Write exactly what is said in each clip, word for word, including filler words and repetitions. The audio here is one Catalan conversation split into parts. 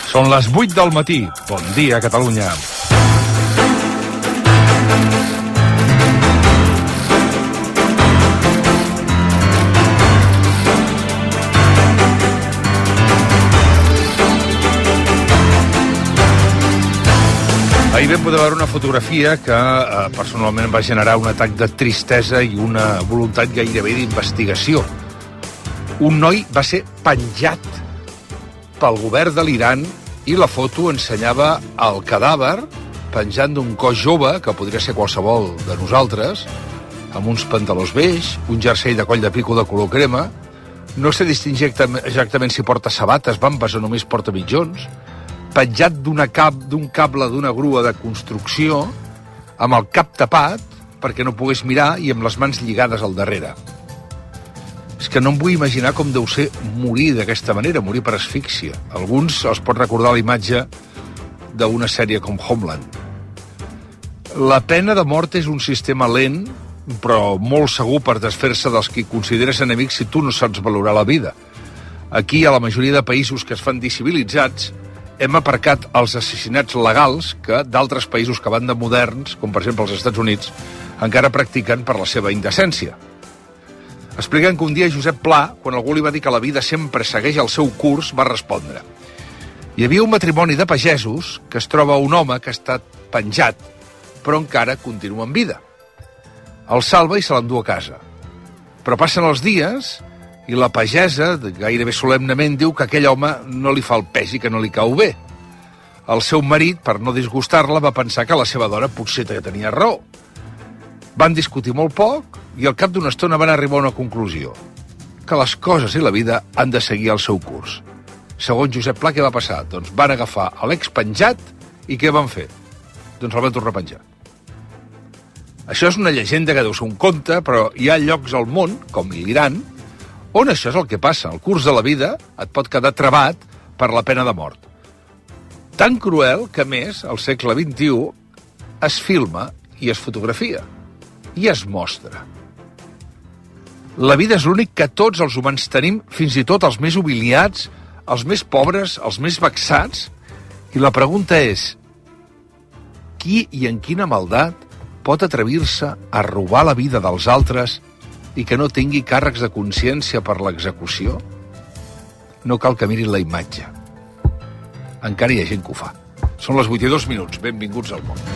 Són les vuit del matí. Bon dia, Catalunya. Ahir vam poder veure una fotografia que eh, personalment va generar un atac de tristesa i una voluntat gairebé d'investigació. Un noi va ser penjat pel govern de l'Iran i la foto ensenyava el cadàver penjant d'un cos jove, que podria ser qualsevol de nosaltres, amb uns pantalons beix, un jersei de coll de pico de color crema. No sé distingir exactament si porta sabates, bambes o només porta mitjons. Penjat d'un cap, d'un cable d'una grua de construcció, amb el cap tapat perquè no pogués mirar i amb les mans lligades al darrere. És que no em vull imaginar com deu ser morir d'aquesta manera, morir per asfíxia. Alguns els pot recordar la imatge d'una sèrie com Homeland. La pena de mort és un sistema lent, però molt segur per desfer-se dels que consideres enemics si tu no saps valorar la vida. Aquí, a la majoria de països que es fan discivilitzats, hem aparcat els assassinats legals que d'altres països que van de moderns, com per exemple els Estats Units, encara practiquen per la seva indecència. Expliquen que un dia Josep Pla, quan algú li va dir que la vida sempre segueix el seu curs, va respondre: hi havia un matrimoni de pagesos que es troba un home que ha estat penjat, però encara continua en vida. El salva i se l'endú a casa. Però passen els dies i la pagesa, gairebé solemnament, diu que aquell home no li fa el pes i que no li cau bé. El seu marit, per no disgustar-la, va pensar que la seva dona potser tenia raó. Van discutir molt poc i al cap d'una estona van arribar a una conclusió: que les coses i la vida han de seguir el seu curs. Segons Josep Pla, què va passar? Doncs van agafar l'expenjat i què van fer? Doncs el van tornar a penjar. Això és una llegenda que deu ser un conte, però hi ha llocs al món, com l'Iran, on això és el que passa. El curs de la vida et pot quedar trabat per la pena de mort. Tan cruel que, a més, al segle vint-i-u es filma i es fotografia i es mostra. La vida és l'únic que tots els humans tenim, fins i tot els més humiliats, els més pobres, els més vexats. I la pregunta és: qui i en quina maldat pot atrevir-se a robar la vida dels altres i que no tingui càrrecs de consciència per l'execució? No cal que mirin la imatge. Encara hi ha gent que ho fa. Són les vuit i dos minuts. Benvinguts al món.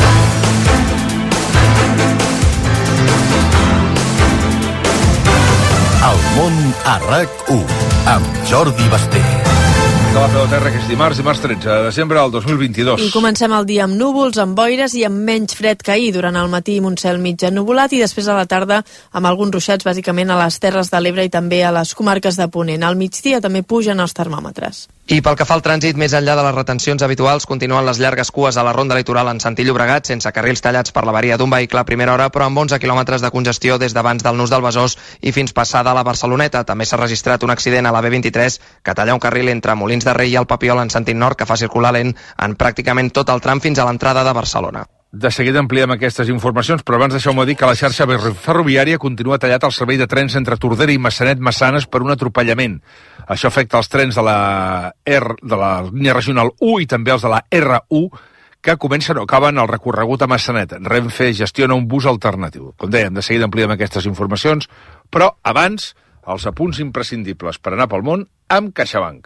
El món a RAC u, amb Jordi Basté. De la Peu de Terra, que és dimarts, dimarts tretze de desembre del dos mil vint-i-dos. I comencem el dia amb núvols, amb boires i amb menys fred que ahir. Durant el matí un cel mig ennuvolat i després a la tarda amb alguns ruixats bàsicament a les Terres de l'Ebre i també a les comarques de Ponent. Al migdia també pugen els termòmetres. I pel que fa al trànsit, més enllà de les retencions habituals, continuen les llargues cues a la ronda litoral en sentit Llobregat, sense carrils tallats per l'avaria d'un vehicle a primera hora, però amb onze quilòmetres de congestió des d'abans del nus del Besòs i fins passada a la Barceloneta. També s'ha registrat un accident a la B vint-i-tres que talla un carril entre Molins de Rei i el Papiol en sentit nord, que fa circular lent en pràcticament tot el tram fins a l'entrada de Barcelona. De seguida ampliem aquestes informacions, però abans deixeu-me dir que la xarxa ferroviària continua tallat el servei de trens entre Tordera i Massanet-Massanes per un atropellament. Això afecta els trens de la, R, de la línia regional u i també els de la erra u, que comencen o acaben el recorregut a Massanet. Renfe gestiona un bus alternatiu. Com dèiem, de seguida ampliem aquestes informacions, però abans, els apunts imprescindibles per anar pel món amb CaixaBank.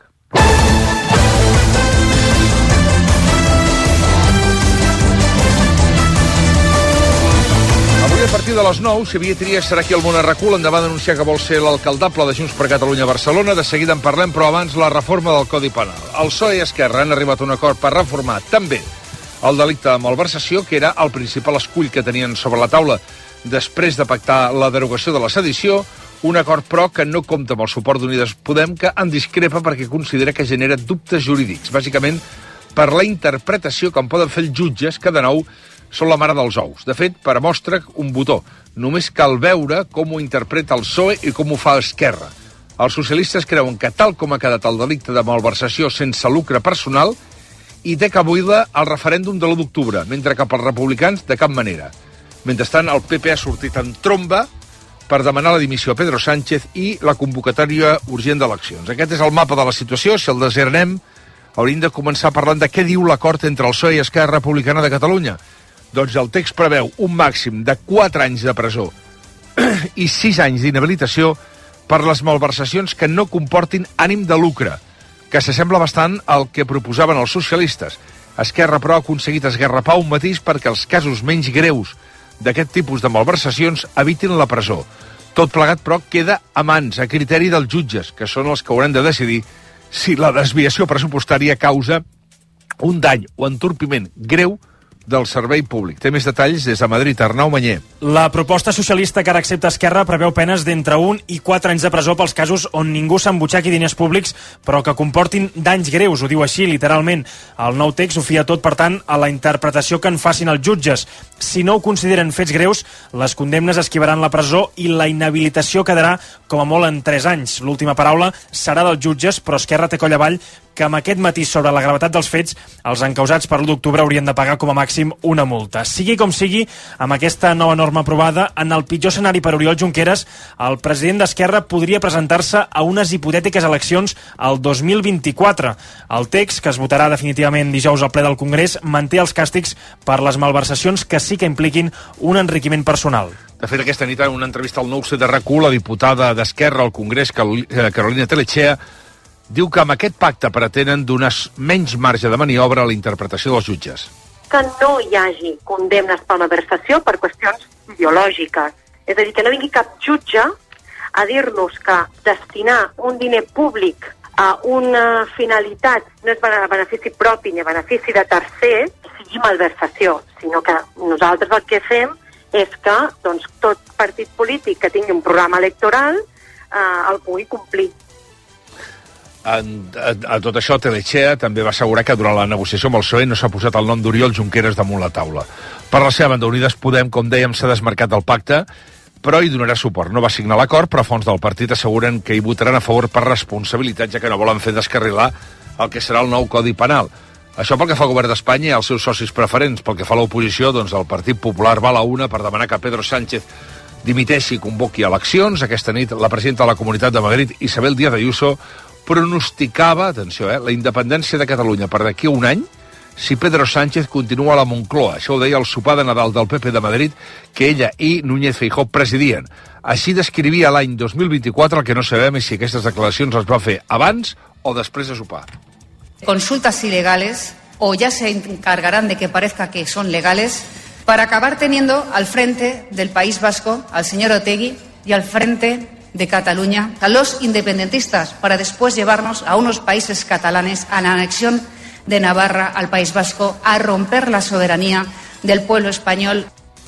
Avui a partir de les nou, Xavier Trias serà aquí al món a RAC u. L'endemà d'anunciar que vol ser l'alcaldable de Junts per Catalunya a Barcelona. De seguida en parlem, però abans la reforma del Codi Penal. El P S O E i Esquerra han arribat a un acord per reformar també el delicte de malversació, que era el principal escull que tenien sobre la taula després de pactar la derogació de la sedició. Un acord, però, que no compta amb el suport d'Unides Podem, que en discrepa perquè considera que genera dubtes jurídics, bàsicament per la interpretació que en poden fer els jutges, que, de nou, són la mare dels ous. De fet, per a mostra, un botó. Només cal veure com ho interpreta el P S O E i com ho fa Esquerra. Els socialistes creuen que tal com ha quedat el delicte de malversació sense lucre personal i té cabuda el referèndum de l'u d'octubre, mentre que pels republicans de cap manera. Mentrestant, el P P ha sortit en tromba per demanar la dimissió a Pedro Sánchez i la convocatòria urgent d'eleccions. Aquest és el mapa de la situació. Si el desgranem, hauríem de començar parlant de què diu l'acord entre el P S O E i Esquerra Republicana de Catalunya. Doncs el text preveu un màxim de quatre anys de presó i sis anys d'inhabilitació per les malversacions que no comportin ànim de lucre, que s'assembla bastant al que proposaven els socialistes. Esquerra, però, ha aconseguit esgarrapar un matís perquè els casos menys greus d'aquest tipus de malversacions evitin la presó. Tot plegat, però, queda a mans, a criteri dels jutges, que són els que hauran de decidir si la desviació pressupostària causa un dany o entorpiment greu del servei públic. Té més detalls des de Madrid, Arnau Manyer. La proposta socialista que ara accepta Esquerra preveu penes d'entre un i quatre anys de presó pels casos on ningú s'embutxaqui diners públics, però que comportin danys greus, ho diu així, literalment. El nou text ho fia tot, per tant, a la interpretació que en facin els jutges. Si no ho consideren fets greus, les condemnes esquivaran la presó i la inhabilitació quedarà com a molt en tres anys. L'última paraula serà dels jutges, però Esquerra té coll avall que amb aquest matís sobre la gravetat dels fets, els encausats per l'u d'octubre haurien de pagar com a màxim una multa. Sigui com sigui, amb aquesta nova norma aprovada, en el pitjor escenari per Oriol Junqueras, el president d'Esquerra podria presentar-se a unes hipotètiques eleccions al dos mil vint-i-quatre. El text, que es votarà definitivament dijous al ple del Congrés, manté els càstigs per les malversacions que sí que impliquin un enriquiment personal. De fet, aquesta nit, en una entrevista al nou C de R A C U, la diputada d'Esquerra al Congrés, Carolina Telechea, diu que amb aquest pacte pretenen donar menys marge de maniobra a la interpretació dels jutges. Que no hi hagi condemnes per malversació per qüestions ideològiques. És a dir, que no vingui cap jutge a dir-nos que destinar un diner públic a una finalitat no és a benefici propi ni a benefici de tercer, sigui malversació, sinó que nosaltres el que fem és que doncs, tot partit polític que tingui un programa electoral eh, el pugui complir. En, a, a tot això, Telechea també va assegurar que durant la negociació amb el P S O E no s'ha posat el nom d'Oriol Junqueras damunt la taula. Per la seva banda, Unides Podem, com dèiem, s'ha desmarcat del pacte, però hi donarà suport. No va signar l'acord, però fons del partit asseguren que hi votaran a favor per responsabilitat, ja que no volen fer descarrilar el que serà el nou Codi Penal. Això pel que fa al govern d'Espanya i als seus socis preferents. Pel que fa a l'oposició, doncs el Partit Popular va a la una per demanar que Pedro Sánchez dimiteixi i convoqui eleccions. Aquesta nit, la presidenta de la Comunitat de Madrid, Isabel Díaz Ayuso, pronosticava, atenció, eh, la independència de Catalunya per d'aquí a un any si Pedro Sánchez continua a la Moncloa. Això ho deia el sopar de Nadal del P P de Madrid, que ella i Núñez Feijóo presidien. Així descrivia l'any dos mil vint-i-quatre, el que no sabem és si aquestes declaracions les va fer abans o després de sopar. Consultas ilegales, o ya se encargarán de que parezca que son legales, para acabar teniendo al frente del País Vasco al señor Otegi y al frente de Cataluña a los independentistas, para después llevarnos a unos países catalanes a la anexión de Navarra al País Vasco, a romper la soberanía del pueblo español.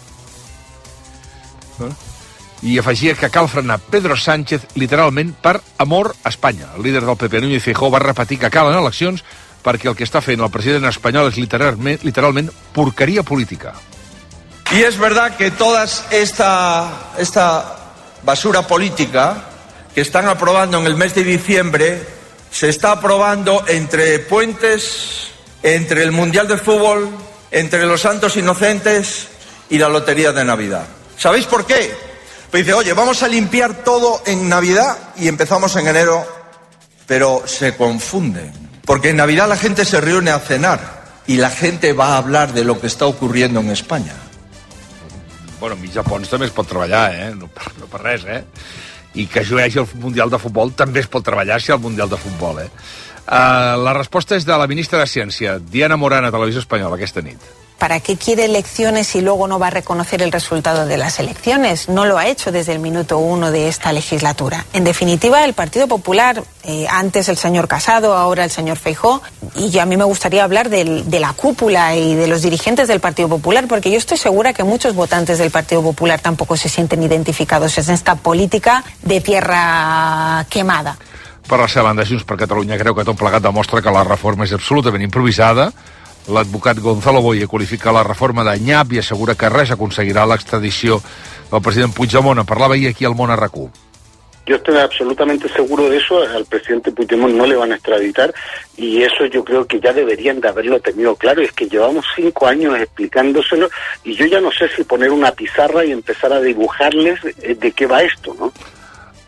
I afegia que cal frenar Pedro Sánchez literalment per amor a Espanya. El líder del P P, Núñez Feijóo, va repetir que calen eleccions perquè el que està fent el president espanyol és literalment, literalment porqueria política. Y es verdad que toda esta, esta basura política que están aprobando en el mes de diciembre se está aprobando entre puentes, entre el Mundial de Fútbol, entre los Santos Inocentes y la Lotería de Navidad. ¿Sabéis por qué? Pues dice, oye, vamos a limpiar todo en Navidad y empezamos en enero, pero se confunden. Porque en Navidad la gente se reúne a cenar y la gente va a hablar de lo que está ocurriendo en España. Bueno, mig a Pons també es pot treballar, eh? No per, no per res, eh? I que juguegi el Mundial de Futbol també es pot treballar si el Mundial de Futbol, eh? Uh, la resposta és de la ministra de Ciència, Diana Morán, a Televisió Espanyola, aquesta nit. ¿Para qué quiere elecciones si luego no va a reconocer el resultado de las elecciones? No lo ha hecho desde el minuto uno de esta legislatura. En definitiva, el Partido Popular, eh, antes el señor Casado, ahora el señor Feijóo, y yo, a mí me gustaría hablar del, de la cúpula y de los dirigentes del Partido Popular, porque yo estoy segura que muchos votantes del Partido Popular tampoco se sienten identificados en esta política de tierra quemada. Per la seva banda, Junts per Catalunya creu que tot plegat demostra que la reforma és absolutament improvisada. L'advocat Gonzalo Boye qualifica la reforma de nyap i assegura que res aconseguirà l'extradició del president Puigdemont. En parlava ahir aquí al Món a R A C U. Yo estoy absolutamente seguro de eso. Al presidente Puigdemont no le van a extraditar y eso yo creo que ya deberían de haberlo tenido claro. Es que llevamos cinco años explicándoselo y yo ya no sé si poner una pizarra y empezar a dibujarles de qué va esto, ¿no?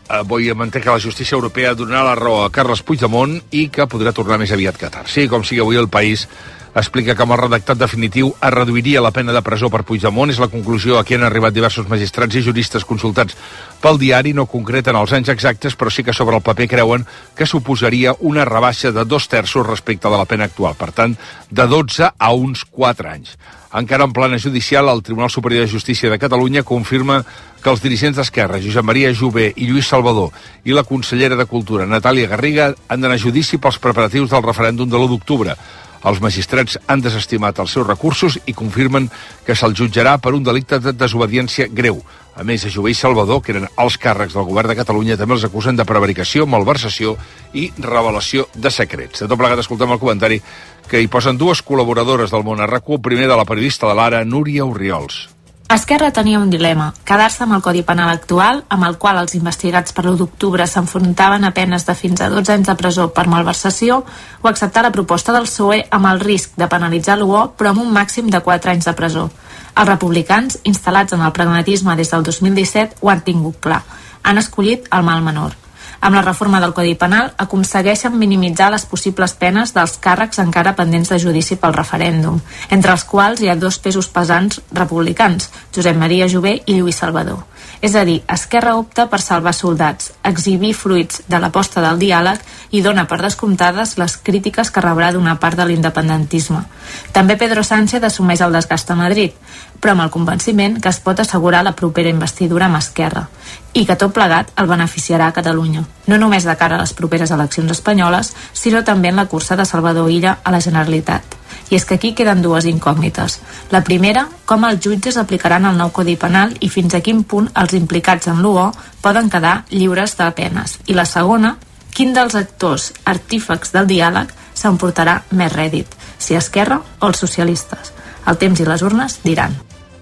avui manté que la justícia europea donarà la raó a Carles Puigdemont i que podrà tornar més aviat que tard. Sí, com sigui, avui El País explica que amb el redactat definitiu es reduiria la pena de presó per Puigdemont. És la conclusió a què han arribat diversos magistrats i juristes consultats pel diari. No concreten els anys exactes, però sí que sobre el paper creuen que suposaria una rebaixa de dos terços respecte de la pena actual. Per tant, de dotze a uns quatre anys. Encara en plana judicial, el Tribunal Superior de Justícia de Catalunya confirma que els dirigents d'Esquerra, Josep Maria Jové i Lluís Salvador, i la consellera de Cultura, Natàlia Garriga, han d'anar a judici pels preparatius del referèndum de l'u d'octubre. Els magistrats han desestimat els seus recursos i confirmen que se'l jutjarà per un delicte de desobediència greu. A més, a Jové i Salvador, que eren els càrrecs del govern de Catalunya, també els acusen de prevaricació, malversació i revelació de secrets. De tot plegat, escoltem el comentari que hi posen dues col·laboradores del Món a RAC u, primer de la periodista de l'Ara, Núria Orriols. Esquerra tenia un dilema, quedar-se amb el Codi Penal actual, amb el qual els investigats per l'u d'octubre s'enfrontaven a penes de fins a dotze anys de presó per malversació, o acceptar la proposta del P S O E amb el risc de penalitzar l'U O, però amb un màxim de quatre anys de presó. Els republicans, instal·lats en el pragmatisme des del dos mil disset, ho han tingut clar. Han escollit el mal menor. Amb la reforma del Codi Penal aconsegueixen minimitzar les possibles penes dels càrrecs encara pendents de judici pel referèndum, entre els quals hi ha dos pesos pesants republicans, Josep Maria Jové i Lluís Salvador. És a dir, Esquerra opta per salvar soldats, exhibir fruits de l'aposta del diàleg i dona per descomptades les crítiques que rebrà d'una part de l'independentisme. També Pedro Sánchez assumeix el desgast a Madrid, però amb el convenciment que es pot assegurar la propera investidura amb Esquerra i que tot plegat el beneficiarà a Catalunya, no només de cara a les properes eleccions espanyoles, sinó també en la cursa de Salvador Illa a la Generalitat. I és que aquí queden dues incògnites. La primera, com els jutges aplicaran el nou Codi Penal i fins a quin punt els implicats en l'U O poden quedar lliures de penes. I la segona, quin dels actors artífecs del diàleg s'emportarà més rèdit, si Esquerra o els socialistes. El temps i les urnes diran.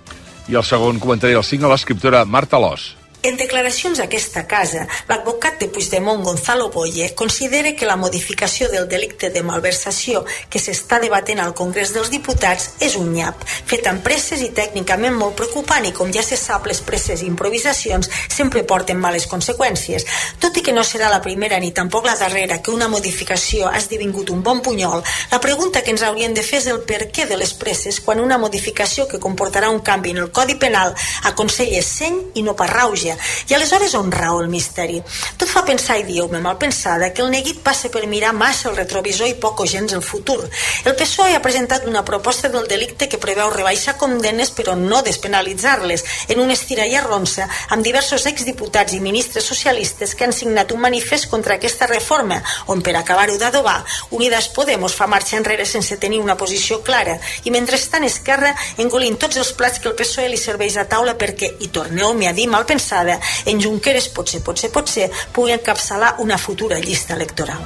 I el segon comentari el signa l'escriptora Marta Lós. En declaracions a aquesta casa, l'advocat de Puigdemont, Gonzalo Boye, considera que la modificació del delicte de malversació que s'està debatent al Congrés dels Diputats és un nyap, fet amb presses i tècnicament molt preocupant, i com ja se sap, les presses i improvisacions sempre porten males conseqüències. Tot i que no serà la primera ni tampoc la darrera que una modificació ha esdevingut un bon punyol, la pregunta que ens hauríem de fer és el per què de les presses quan una modificació que comportarà un canvi en el Codi Penal aconsella seny i no pas rauja. I aleshores on rau el misteri? Tot fa pensar, i dieu-me mal pensada, que el neguit passa per mirar massa el retrovisor i poc o gens el futur. El P S O E ha presentat una proposta del delicte que preveu rebaixar condemnes però no despenalitzar-les, en un estira i arronsa amb diversos exdiputats i ministres socialistes que han signat un manifest contra aquesta reforma, on per acabar-ho d'adobar, Unidas Podemos fa marxa enrere sense tenir una posició clara, i mentrestant Esquerra engolint tots els plats que el P S O E li serveix a taula perquè, i torneu-me a dir mal pensada, en Junqueras potser, potser, potser pugui encapçalar una futura llista electoral.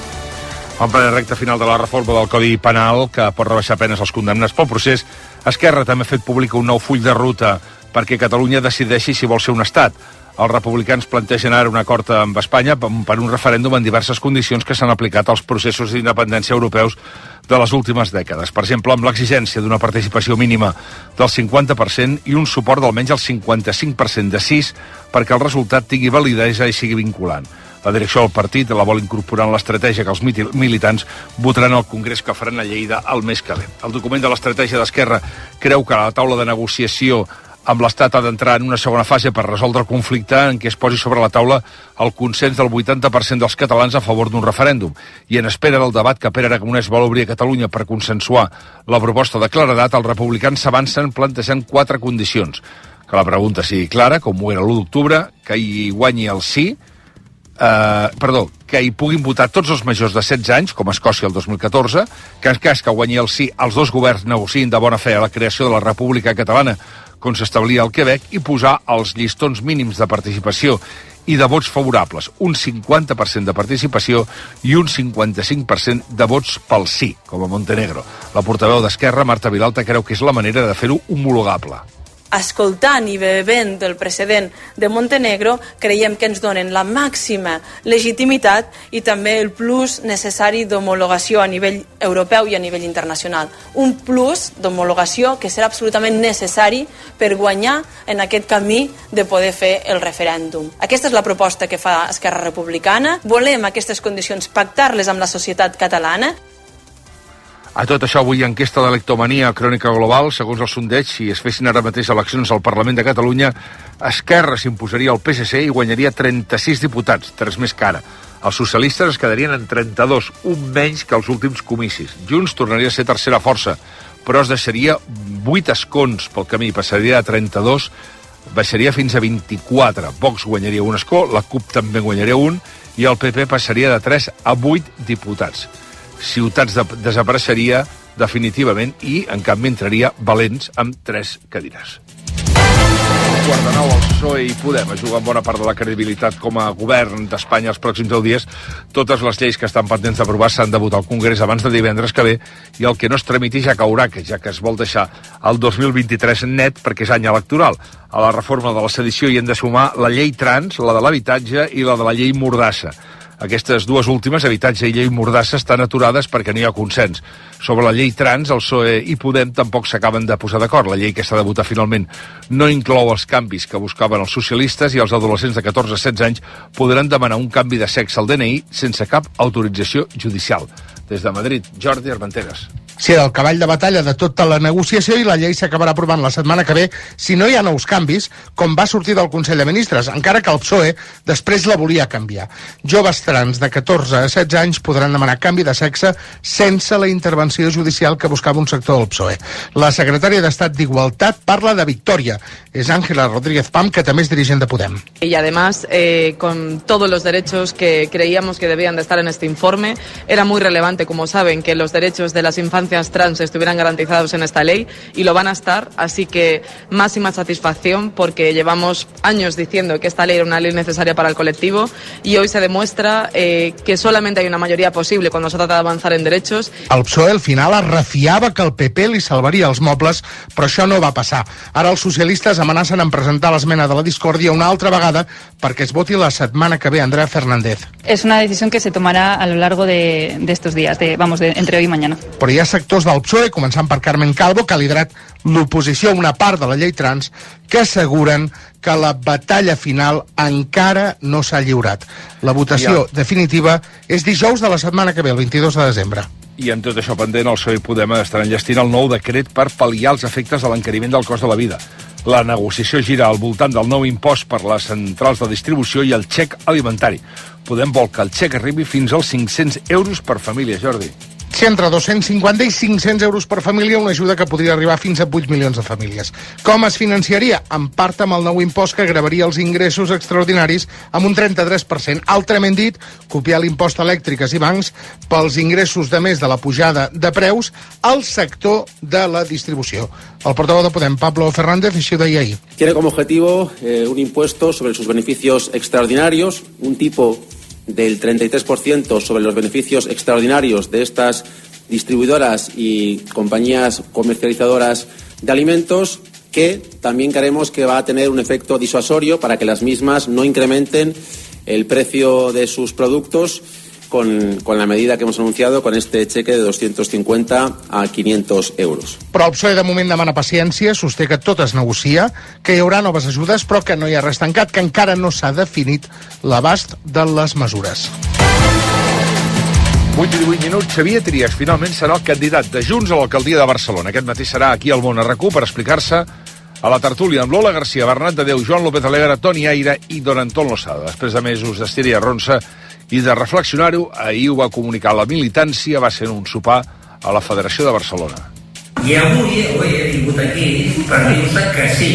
En plena recta final de la reforma del Codi Penal, que pot rebaixar penes als condemnats pel procés, Esquerra també ha fet públic un nou full de ruta perquè Catalunya decideixi si vol ser un estat. Els republicans plantegen ara un acord amb Espanya per un referèndum en diverses condicions que s'han aplicat als processos d'independència europeus de les últimes dècades. Per exemple, amb l'exigència d'una participació mínima del cinquanta per cent i un suport d'almenys el cinquanta-cinc per cent de sis perquè el resultat tingui validesa i sigui vinculant. La direcció del partit la vol incorporar en l'estratègia que els militants votaran al Congrés que faran a Lleida el mes que ve. El document de l'estratègia d'Esquerra creu que la taula de negociació amb l'Estat ha d'entrar en una segona fase per resoldre el conflicte en què es posi sobre la taula el consens del vuitanta per cent dels catalans a favor d'un referèndum. I en espera del debat que Pere Aragonès vol obrir a Catalunya per consensuar la proposta de claredat, els republicans s'avancen plantejant quatre condicions. Que la pregunta sigui clara, com ho era l'u d'octubre, que hi guanyi el sí, eh, perdó, que hi puguin votar tots els majors de setze anys, com a Escòcia el dos mil catorze, que en cas que guanyi el sí, els dos governs negociïn de bona fe a la creació de la República Catalana, com s'establia al Quebec, i posar els llistons mínims de participació i de vots favorables, un cinquanta per cent de participació i un cinquanta-cinc per cent de vots pel sí, com a Montenegro. La portaveu d'Esquerra, Marta Vilalta, creu que és la manera de fer-ho homologable. escoltant i bevent del precedent de Montenegro, creiem que ens donen la màxima legitimitat i també el plus necessari d'homologació a nivell europeu i a nivell internacional. Un plus d'homologació que serà absolutament necessari per guanyar en aquest camí de poder fer el referèndum. Aquesta és la proposta que fa Esquerra Republicana. Volem aquestes condicions pactar-les amb la societat catalana. A tot això, avui enquesta d'Electomania Crònica Global, segons el sondeig, si es fessin ara mateix eleccions al Parlament de Catalunya, Esquerra s'imposaria al P S C i guanyaria trenta-sis diputats, tres més que ara. Els socialistes es quedarien en trenta-dos, un menys que els últims comicis. Junts tornaria a ser tercera força, però es deixaria vuit escons pel camí, passaria de trenta-dos, baixaria fins a vint-i-quatre. Vox guanyaria un escó, la CUP també guanyaria un, i el P P passaria de tres a vuit diputats. Ciutats de, desapareixeria definitivament i, en canvi, entraria Valents amb tres cadires. Quart de nou, el P S O E i Podem a jugar amb bona part de la credibilitat com a govern d'Espanya els pròxims deu dies. Totes les lleis que estan pendents d'aprovar s'han de votar al Congrés abans de divendres que ve i el que no es tramiti ja caurà, que ja que es vol deixar el dos mil vint-i-tres net perquè és any electoral. A la reforma de la sedició hi hem de sumar la llei trans, la de l'habitatge i la de la llei Mordassa. Aquestes dues últimes, habitatge i llei Mordassa, estan aturades perquè no hi ha consens. Sobre la llei trans, el P S O E i Podem tampoc s'acaben de posar d'acord. La llei que s'ha de votar finalment no inclou els canvis que buscaven els socialistes i els adolescents de catorze a setze anys podran demanar un canvi de sexe al D N I sense cap autorització judicial. Des de Madrid, Jordi Armenteres. Sí, el cavall de batalla de tota la negociació i la llei s'acabarà aprovant la setmana que ve si no hi ha nous canvis, com va sortir del Consell de Ministres, encara que el P S O E després la volia canviar. Joves trans de catorze a setze anys podran demanar canvi de sexe sense la intervenció judicial que buscava un sector del P S O E. La secretària d'Estat d'Igualtat parla de victòria. És Ángela Rodríguez Pam, que també és dirigent de Podem. Y además, eh, con todos los derechos que creíamos que debían de estar en este informe, era muy relevante, como saben, que los derechos de las infancias trans estuvieran garantizados en esta ley y lo van a estar, así que máxima satisfacción porque llevamos años diciendo que esta ley era una ley necesaria para el colectivo y hoy se demuestra eh, que solamente hay una mayoría posible cuando se trata de avanzar en derechos. El P S O E al final es refiava que el P P li salvaria els mobles, però això no va passar. Ara els socialistes amenacen en presentar l'esmena de la discòrdia una altra vegada perquè es voti la setmana que ve. Andrea Fernández. Es una decisión que se tomará a lo largo de, de estos días, de, vamos, de, entre hoy y mañana. Però hi ha sectors del P S O E, començant per Carmen Calvo, que ha liderat l'oposició a una part de la llei trans, que asseguren que la batalla final encara no s'ha lliurat. La votació ja. definitiva és dijous de la setmana que ve, el vint-i-dos de desembre. I amb tot això pendent, el P S O E i Podem estaran enllestint el nou decret per pal·liar els efectes de l'encariment del cost de la vida. La negociació gira al voltant del nou impost per les centrals de distribució i el xec alimentari. Podem vol que el xec arribi fins als cinc-cents euros per família, Jordi. Sí, entre dos-cents cinquanta i cinc-cents euros per família, una ajuda que podria arribar fins a vuit milions de famílies. Com es financiaria? En part amb el nou impost que gravaria els ingressos extraordinaris amb un trenta-tres per cent. Altrament dit, copiar l'impost a elèctriques i bancs pels ingressos de més de la pujada de preus al sector de la distribució. El portaveu de Podem, Pablo Fernández, així ho deia ahir. Tiene como objetivo eh, un impuesto sobre sus beneficios extraordinarios, un tipo del treinta y tres por ciento sobre los beneficios extraordinarios de estas distribuidoras y compañías comercializadoras de alimentos, que también creemos que va a tener un efecto disuasorio para que las mismas no incrementen el precio de sus productos con, con la medida que hemos anunciado, con este cheque de doscientos cincuenta a quinientos euros. Però el P S O E de moment demana paciència, sosté que tot es negocia, que hi haurà noves ajudes, però que no hi ha res tancat, que encara no s'ha definit l'abast de les mesures. vuit i divuit minuts. Xavier Trias finalment serà el candidat de Junts a l'alcaldia de Barcelona. Aquest matí serà aquí al Món a RAC u per explicar-se a la tertúlia amb Lola Garcia, Bernat de Déu, Joan López Alegre, Toni Aire i Don Antón Losada. Després de mesos d'estira i arronsa i de reflexionar-ho, ahir ho va comunicar la militància, va ser un sopar a la Federació de Barcelona. I avui ho he vingut aquí per dir-vos que sí.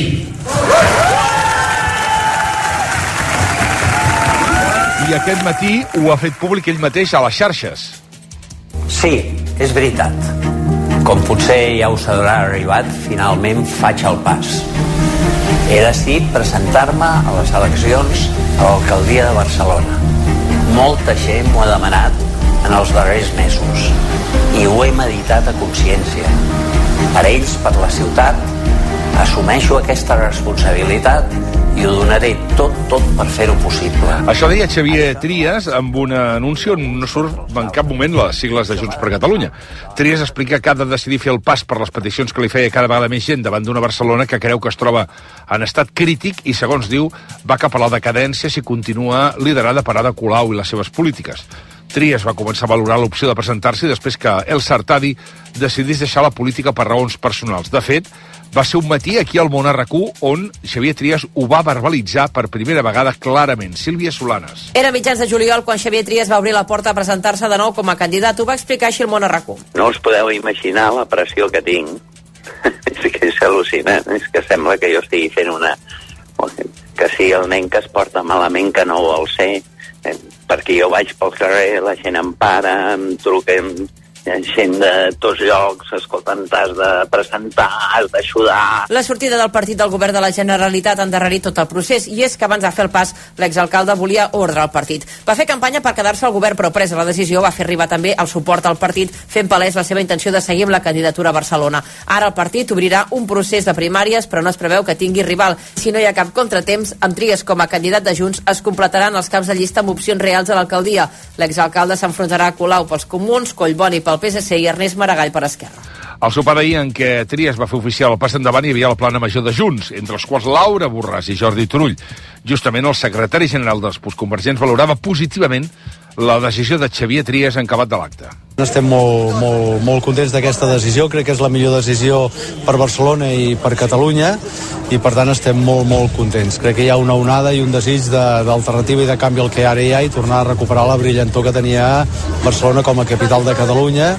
I aquest matí ho ha fet públic ell mateix a les xarxes. Sí, és veritat. Com potser ja us haurà arribat, finalment faig el pas. He decidit presentar-me a les eleccions a l'alcaldia de Barcelona. Molta gent m'ho ha demanat en els darrers mesos i ho he meditat a consciència. Per ells, per la ciutat assumeixo aquesta responsabilitat i ho donaré tot, tot per fer-ho possible. Això deia Xavier Trias amb un anunci on no surt en cap moment les sigles de Junts per Catalunya. Trias explica que ha de decidir fer el pas per les peticions que li feia cada vegada més gent davant d'una Barcelona que creu que es troba en estat crític i, segons diu, va cap a la decadència si continua liderada per Ada Colau i les seves polítiques. Trias va començar a valorar l'opció de presentar-s'hi després que El Sartadi decidís deixar la política per raons personals. De fet, va ser un matí aquí al Món a RAC1 on Xavier Trias ho va verbalitzar per primera vegada clarament. Sílvia Solanes. Era mitjans de juliol quan Xavier Trias va obrir la porta a presentar-se de nou com a candidat. Ho va explicar així al Món a RAC1. No us podeu imaginar la pressió que tinc. És que és al·lucinant. És que sembla que jo estigui fent una... que sigui el nen que es porta malament, que no ho vol ser, perquè jo vaig pel carrer, la gent em para, em truquen gent de tots llocs, escolta'm, t'has de presentar, has d'ajudar... La sortida del partit del govern de la Generalitat ha endarrerit tot el procés, i és que abans de fer el pas, l'exalcalde volia ordre al partit. Va fer campanya per quedar-se al govern, però presa la decisió va fer arribar també el suport al partit, fent palès la seva intenció de seguir amb la candidatura a Barcelona. Ara el partit obrirà un procés de primàries, però no es preveu que tingui rival. Si no hi ha cap contratemps, amb Trias com a candidat de Junts es completaran els caps de llista amb opcions reals a l'alcaldia. L'exalcalde s'enfrontarà a Colau pels Comuns, Collboni pel P S C i Ernest Maragall per Esquerra. El sopar d'ahir en què Trias va fer oficial el pas endavant hi havia la plana major de Junts, entre els quals Laura Borràs i Jordi Turull. Justament el secretari general dels postconvergents valorava positivament la decisió de Xavier Trias en acabat de l'acte. Estem molt, molt, molt contents d'aquesta decisió, crec que és la millor decisió per Barcelona i per Catalunya i per tant estem molt, molt contents. Crec que hi ha una onada i un desig d'alternativa i de canvi al que ara hi ha i tornar a recuperar la brillantor que tenia Barcelona com a capital de Catalunya.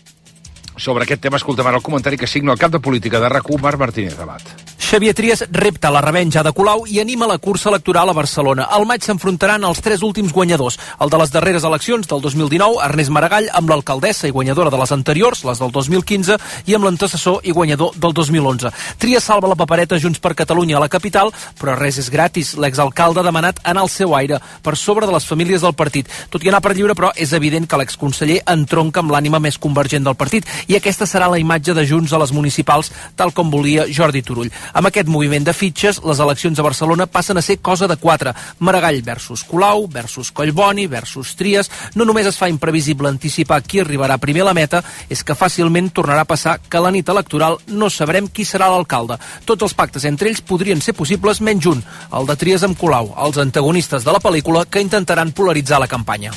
Sobre aquest tema escoltem ara el comentari que signa el cap de política de RAC1, Marc Martínez Abat. Xavier Trias repta la revenja de Colau i anima la cursa electoral a Barcelona. Al maig s'enfrontaran els tres últims guanyadors. El de les darreres eleccions del dos mil dinou, Ernest Maragall, amb l'alcaldessa i guanyadora de les anteriors, les del dos mil quinze, i amb l'antecessor i guanyador del dos mil onze. Trias salva la papereta Junts per Catalunya a la capital, però res és gratis. L'exalcalde ha demanat anar al seu aire, per sobre de les famílies del partit. Tot i anar per lliure, però, és evident que l'exconseller entronca amb l'ànima més convergent del partit, i aquesta serà la imatge de Junts a les municipals, tal com volia Jordi Turull. Amb aquest moviment de fitxes, les eleccions a Barcelona passen a ser cosa de quatre. Maragall versus Colau, versus Collboni, versus Trias. No només es fa imprevisible anticipar qui arribarà primer a la meta, és que fàcilment tornarà a passar que a la nit electoral no sabrem qui serà l'alcalde. Tots els pactes entre ells podrien ser possibles menys un, el de Trias amb Colau, els antagonistes de la pel·lícula que intentaran polaritzar la campanya.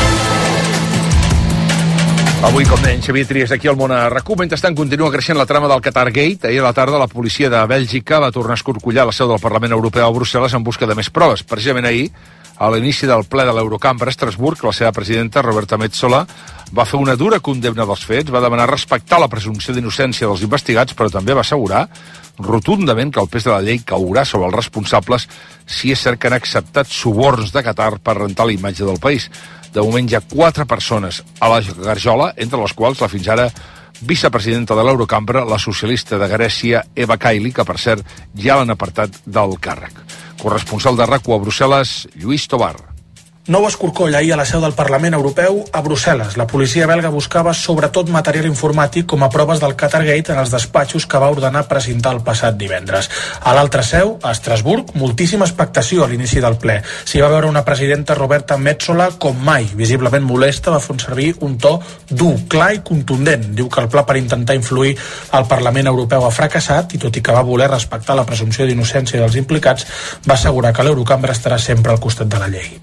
Avui, com deien Xavier Trias aquí al Món a RAC1, mentrestant continua creixent la trama del Qatar Gate. Ahir a la tarda la policia de Bèlgica va tornar a escorcollar la seu del Parlament Europeu a Brussel·les en busca de més proves. Precisament ahir, a l'inici del ple de l'Eurocambra a Estrasburg, la seva presidenta, Roberta Metsola, va fer una dura condemna dels fets, va demanar respectar la presumpció d'innocència dels investigats, però també va assegurar rotundament que el pes de la llei caurà sobre els responsables si és cert que han acceptat suborns de Qatar per rentar la imatge del país. De moment hi ha quatre persones a la garjola, entre les quals la fins ara vicepresidenta de l'Eurocambra, la socialista de Grècia, Eva Kaili, que per cert ja l'han apartat del càrrec. Corresponsal de RAC1 a Brussel·les, Lluís Tobar. Nou escorcoll ahir a la seu del Parlament Europeu a Brussel·les. La policia belga buscava sobretot material informàtic com a proves del Qatargate en els despatxos que va ordenar precintar el passat divendres. A l'altra seu, a Estrasburg, moltíssima expectació a l'inici del ple. S'hi va veure una presidenta, Roberta Metsola, com mai, visiblement molesta, va fer servir un to dur, clar i contundent. Diu que el pla per intentar influir al Parlament Europeu ha fracassat i, tot i que va voler respectar la presumpció d'innocència dels implicats, va assegurar que l'Eurocambra estarà sempre al costat de la llei.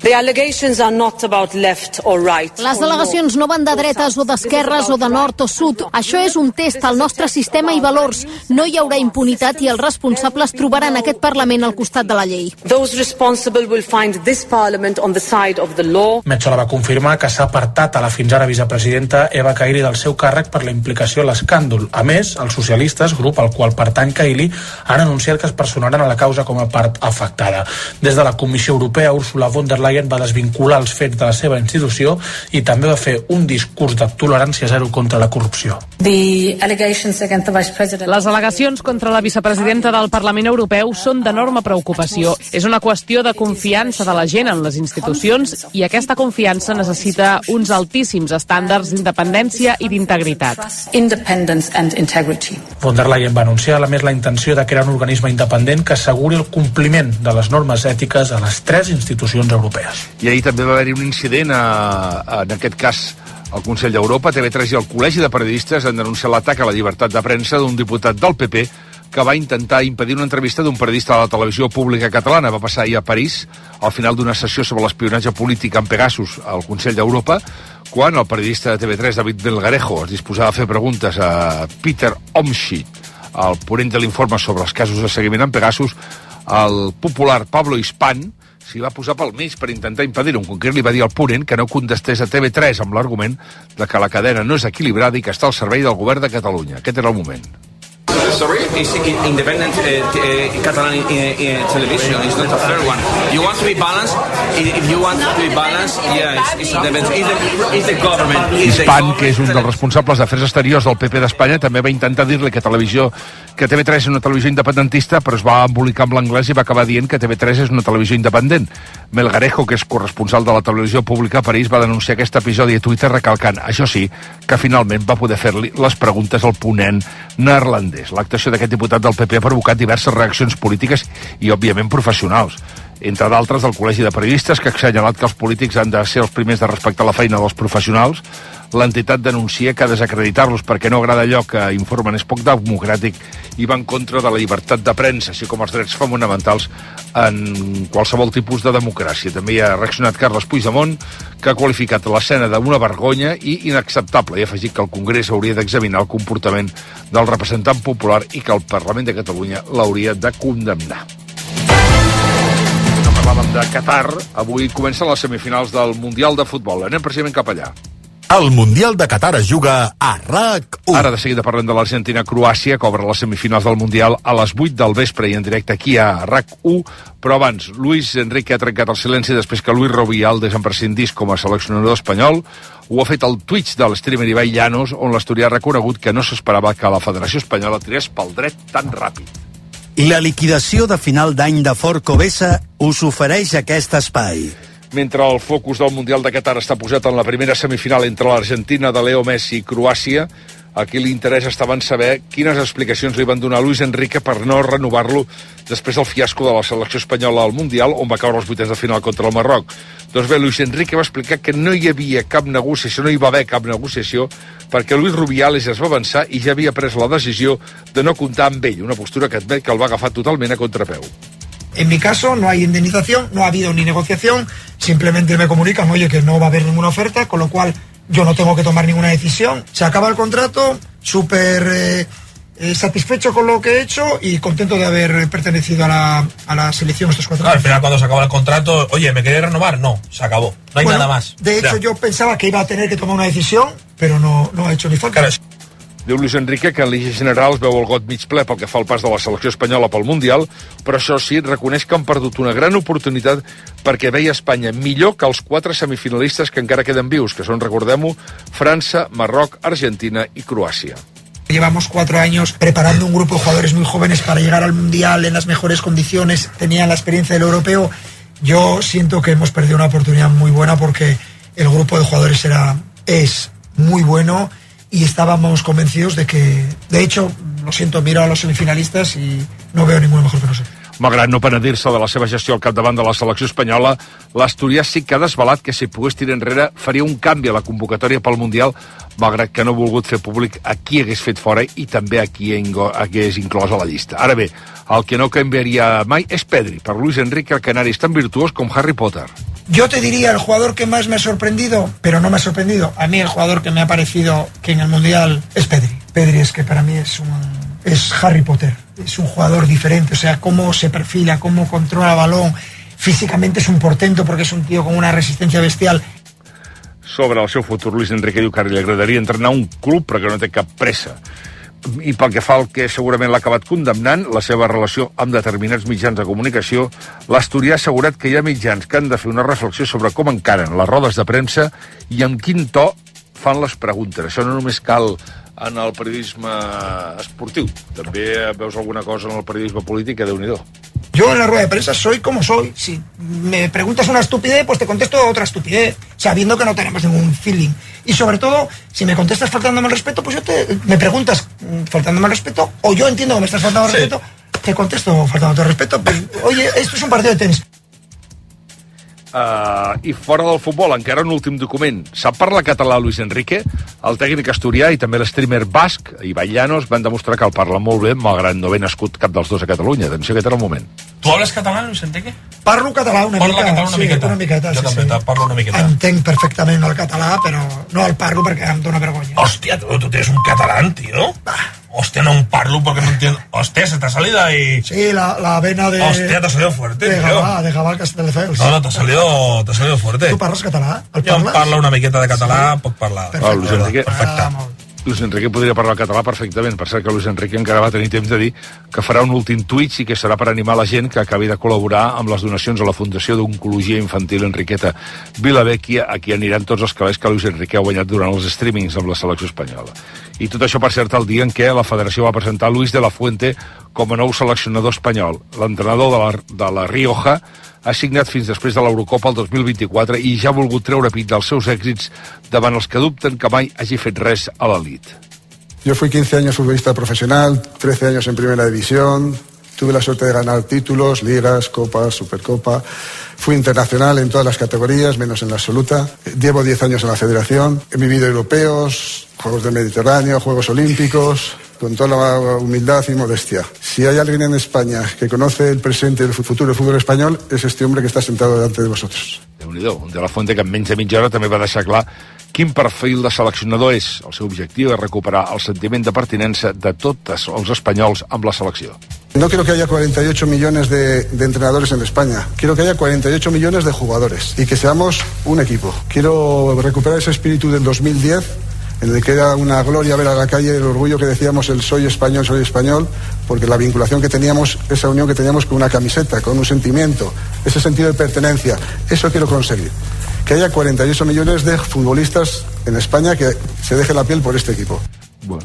Les delegacions no van de dretes o d'esquerres o de nord o sud. Això és un test al nostre sistema i valors. No hi haurà impunitat i els responsables trobaran aquest Parlament al costat de la llei. Metsola va confirmar que s'ha apartat a la fins ara vicepresidenta Eva Kaili del seu càrrec per la implicació a l'escàndol. A més, els socialistes, grup al qual pertany Kaili, han anunciat que es personaran a la causa com a part afectada. Des de la Comissió Europea, Ursula von der Leyen va desviar desvincular els fets de la seva institució i també va fer un discurs de tolerància zero contra la corrupció. Les al·legacions contra la vicepresidenta del Parlament Europeu són d'enorme preocupació. És una qüestió de confiança de la gent en les institucions i aquesta confiança necessita uns altíssims estàndards d'independència i d'integritat. Von der Leyen va anunciar a més la intenció de crear un organisme independent que asseguri el compliment de les normes ètiques a les tres institucions europees. I ahir també va haver-hi un incident, a, en aquest cas, al Consell d'Europa. T V tres i el Col·legi de Periodistes han denunciat l'atac a la llibertat de premsa d'un diputat del P P que va intentar impedir una entrevista d'un periodista de la televisió pública catalana. Va passar ahir a París, al final d'una sessió sobre l'espionatge polític en Pegasus al Consell d'Europa, quan el periodista de T V tres, David Melgarejo, es disposava a fer preguntes a Peter Omschit, el ponent de l'informe sobre els casos de seguiment en Pegasus. El popular Pablo Hispan s'hi va posar pel mig per intentar impedir-ho. En concret li va dir al ponent que no contestés a T V tres amb l'argument de que la cadena no és equilibrada i que està al servei del govern de Catalunya. Aquest era el moment. Sorry, it's independent uh, uh, Catalan uh, uh, television. It's not a fair one. You want to be balanced? If you want to be balanced, yeah, it's, it's, it's, the, it's the government. Hispan, que és un dels responsables d'afers exteriors del P P d'Espanya, també va intentar dir-li que televisió que T V tres és una televisió independentista, però es va embolicar amb l'anglès i va acabar dient que T V tres és una televisió independent. Melgarejo, que és corresponsal de la televisió pública a París, va denunciar aquest episodi a Twitter recalcant, això sí, que finalment va poder fer-li les preguntes al ponent neerlandès. L'actuació d'aquest diputat del P P ha provocat diverses reaccions polítiques i, òbviament, professionals. Entre d'altres, del Col·legi de Periodistes, que ha assenyalat que els polítics han de ser els primers de respectar la feina dels professionals. L'entitat denuncia que desacreditar-los perquè no agrada allò que informen és poc democràtic i va en contra de la llibertat de premsa, així com els drets fonamentals en qualsevol tipus de democràcia. També hi ha reaccionat Carles Puigdemont, que ha qualificat l'escena d'una vergonya i inacceptable i ha afegit que el Congrés hauria d'examinar el comportament del representant popular i que el Parlament de Catalunya l'hauria de condemnar. No parlàvem de Qatar, avui comencen les semifinals del Mundial de Futbol. Anem precisament cap allà. El Mundial de Qatar es juga a RAC u. Ara de seguida parlem de l'Argentina-Croàcia, que obre les semifinals del Mundial a les vuit del vespre i en directe aquí a RAC u. Però abans, Luis Enrique ha trencat el silenci després que Luis Rubial desemprescindís com a seleccionador espanyol. Ho ha fet al Twitch de l'streamer Ibai Llanos, on l'asturià ha reconegut que no s'esperava que la Federació Espanyola tirés pel dret tan ràpid. La liquidació de final d'any de Ford Covesa us ofereix aquest espai. Mentre el focus del Mundial de Qatar està posat en la primera semifinal entre l'Argentina de Leo Messi i Croàcia, a qui li interessa estava en saber quines explicacions li van donar a Luis Enrique per no renovar-lo després del fiasco de la selecció espanyola al Mundial, on va caure als vuitens de final contra el Marroc. Doncs bé, Luis Enrique va explicar que no hi havia cap negociació, no hi va haver cap negociació, perquè Luis Rubiales es va avançar i ja havia pres la decisió de no comptar amb ell, una postura que admet que el va agafar totalment a contrapeu. En mi caso no hay indemnización, no ha habido ni negociación, simplemente me comunican, oye, que no va a haber ninguna oferta, con lo cual yo no tengo que tomar ninguna decisión. Se acaba el contrato, súper eh, eh, satisfecho con lo que he hecho y contento de haber pertenecido a la, a la selección estos cuatro claro, años. Al final cuando se acaba el contrato, oye, ¿me queréis renovar? No, se acabó, no hay bueno, nada más. De hecho, ya. Yo pensaba que iba a tener que tomar una decisión, pero no, no ha hecho ni falta. Claro. Diu Luis Enrique que en Liga General es veu el got mig ple pel que fa al pas de la selecció espanyola pel Mundial, però això sí, reconeix que han perdut una gran oportunitat perquè veia Espanya millor que els quatre semifinalistes que encara queden vius, que són, recordem-ho, França, Marroc, Argentina i Croàcia. Llevamos cuatro años preparando un grupo de jugadores muy jóvenes para llegar al Mundial en las mejores condiciones, tenían la experiencia del europeo. Yo siento que hemos perdido una oportunidad muy buena porque el grupo de jugadores era, es muy bueno y estábamos convencidos de que, de hecho, lo siento, miro a los semifinalistas y no veo ninguno mejor que nosotros. Malgrat no penedir-se de la seva gestió al capdavant de la selecció espanyola, l'asturià sí que ha desvelat que si pogués tirar enrere faria un canvi a la convocatòria pel Mundial, malgrat que no ha volgut fer públic a qui hagués fet fora i també a qui hagués inclòs a la llista. Ara bé, el que no canviaria mai és Pedri. Per Luis Enrique, el canari és tan virtuós com Harry Potter. Yo te diría el jugador que más me ha sorprendido, pero no me ha sorprendido. A mí el jugador que me ha parecido que en el Mundial es Pedri. Pedri es que para mí es un, es Harry Potter. Es un jugador diferente, o sea, cómo se perfila, cómo controla el balón. Físicamente es un portento porque es un tío con una resistencia bestial. Sobre el seu futur, Luis Enrique diu que li agradaria entrenar un club però que no té cap pressa. I pel que fa al que segurament l'ha acabat condemnant, la seva relació amb determinats mitjans de comunicació, l'Asturià ha assegurat que hi ha mitjans que han de fer una reflexió sobre com encaren les rodes de premsa i amb quin to fan les preguntes. Això no només cal en el periodisme esportiu, també veus alguna cosa en el periodisme polític que Déu-n'hi-do. Yo en la rueda de prensa soy como soy. Si me preguntas una estupidez, pues te contesto otra estupidez, sabiendo que no tenemos ningún feeling. Y sobre todo, si me contestas faltándome el respeto, pues yo te... Me preguntas faltándome el respeto, o yo entiendo que me estás faltando el sí. respeto, te contesto faltándote el respeto. Pues, oye, esto es un partido de tenis. Uh, I fora del futbol, encara un últim document. Sap parlar català Luis Enrique? El tècnic asturià i també l'streamer basc, Ibai Llanos, van demostrar que el parla molt bé, malgrat no haver nascut cap dels dos a Catalunya. Atenció, aquest era el moment. Tu hables català, Luis Enrique? Parlo català una Parla mica. Parla català una sí, miqueta. Una miqueta jo sí, també sí. parlo una miqueta. Entenc perfectament el català, però no el parlo perquè em dóna vergonya. Hòstia, tu, tu tens un catalán, tío. Hostia, no parlo porque no entiendo. Hostia, se te ha salido ahí. Sí, la, la vena de. Hostia, te ha salido fuerte, de tío. Gavà, de Gavà Castelldefels. No, no, te ha salido, te ha salido fuerte. Tu parles català? El jo parles? parlo una miqueta de català, sí. Puc parlar. Ah, Luis Enrique, perfecte. Ah, Luis Enrique podria parlar català perfectament. Per cert que Luis Enrique encara va tenir temps de dir que farà un últim Twitch i que serà per animar la gent que acabi de col·laborar amb les donacions a la Fundació d'Oncologia Infantil Enriqueta Vilavecchia, a qui aniran tots els calés que Luis Enrique ha guanyat durant els streamings amb la selecció espanyola. I tot això, per cert, el dia en què la federació va presentar Luis de la Fuente com a nou seleccionador espanyol. L'entrenador de la, de la Rioja ha signat fins després de l'Eurocopa el dos mil vint-i-quatre i ja ha volgut treure pit dels seus èxits davant els que dubten que mai hagi fet res a l'elit. Yo fui quince años futbolista profesional, trece años en primera división, tuve la suerte de ganar títulos, ligas, copas, supercopa, fui internacional en todas las categorías, menos en la absoluta, llevo diez años en la federación, he vivido europeos, Juegos del Mediterráneo, Juegos Olímpicos, con toda la humildad y modestia. Si hay alguien en España que conoce el presente y el futuro del fútbol español, es este hombre que está sentado delante de vosotros. Déu-n'hi-do, de la Fuente, que en menys de mitja hora també va deixar clar quin perfil de seleccionador és. El seu objectiu és recuperar el sentiment de pertinença de tots els espanyols amb la selecció. No quiero que haya cuarenta y ocho millones de, de entrenadores en España. Quiero que haya cuarenta y ocho millones de jugadores y que seamos un equipo. Quiero recuperar ese espíritu del dos mil diez, en el que era una gloria ver a la calle el orgullo que decíamos el soy español, soy español, porque la vinculación que teníamos, esa unión que teníamos con una camiseta, con un sentimiento, ese sentido de pertenencia, eso quiero conseguir. Que haya cuarenta y ocho millones de futbolistas en España que se deje la piel por este equipo. Bueno.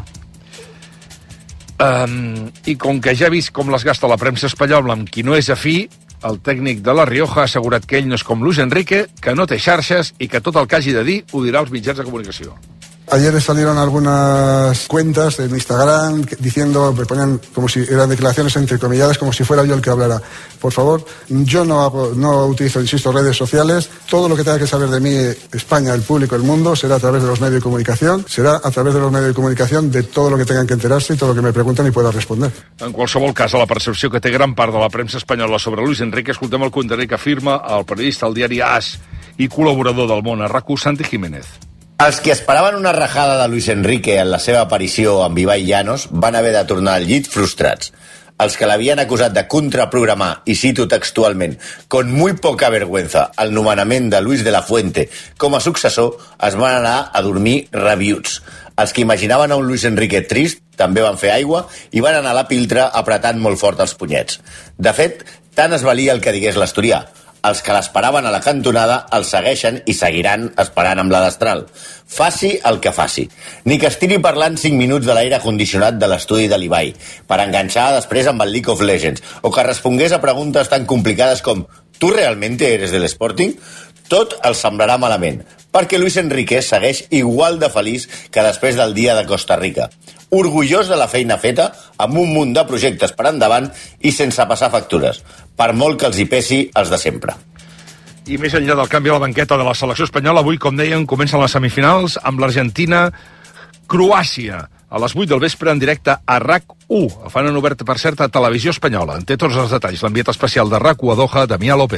Um, I com que ja ha vist com les gasta la premsa espanyola amb qui no és afí, el tècnic de la Rioja ha assegurat que ell no és com Luis Enrique, que no té xarxes i que tot el que hagi de dir ho dirà als mitjans de comunicació. Ayer salieron algunas cuentas en Instagram diciendo, me ponían como si eran declaraciones entrecomilladas, como si fuera yo el que hablara. Por favor, yo no hago, no utilizo, insisto, redes sociales. Todo lo que tenga que saber de mí, España, el público, el mundo, será a través de los medios de comunicación, será a través de los medios de comunicación de todo lo que tengan que enterarse y todo lo que me pregunten y pueda responder. En qualsevol cas, a la percepció que té gran part de la premsa espanyola sobre Luis Enrique, escoltem el comentari que afirma el periodista al diari AS i col·laborador del Món a RAC u, Santi Jiménez. Els que esperaven una rajada de Luis Enrique en la seva aparició amb Ibai Llanos van haver de tornar al llit frustrats. Els que l'havien acusat de contraprogramar, i cito textualment, con muy poca vergüenza, el nomenament de Luis de la Fuente com a successor, es van anar a dormir rabiuts. Els que imaginaven a un Luis Enrique trist també van fer aigua i van anar a la piltra apretant molt fort els punyets. De fet, tant es valia el que digués l'asturià. Els que l'esperaven a la cantonada els segueixen i seguiran esperant amb la destral. Faci el que faci. Ni que estiri parlant cinc minuts de l'aire condicionat de l'estudi de l'Ibai, per enganxar després amb el League of Legends, o que respongués a preguntes tan complicades com «Tu realmente eres del Sporting?», tot els semblarà malament, perquè Luis Enrique segueix igual de feliç que després del dia de Costa Rica. Orgullós de la feina feta, amb un munt de projectes per endavant i sense passar factures, per molt que els hi pesi els de sempre. I més enllà del canvi a la banqueta de la selecció espanyola, avui, com deien, comencen les semifinals amb l'Argentina-Croàcia. A les vuit del vespre en directe a RAC u. El fan en obert, per cert, a Televisió Espanyola. En té tots els detalls l'enviat especial de RAC u a Doha, Damià López.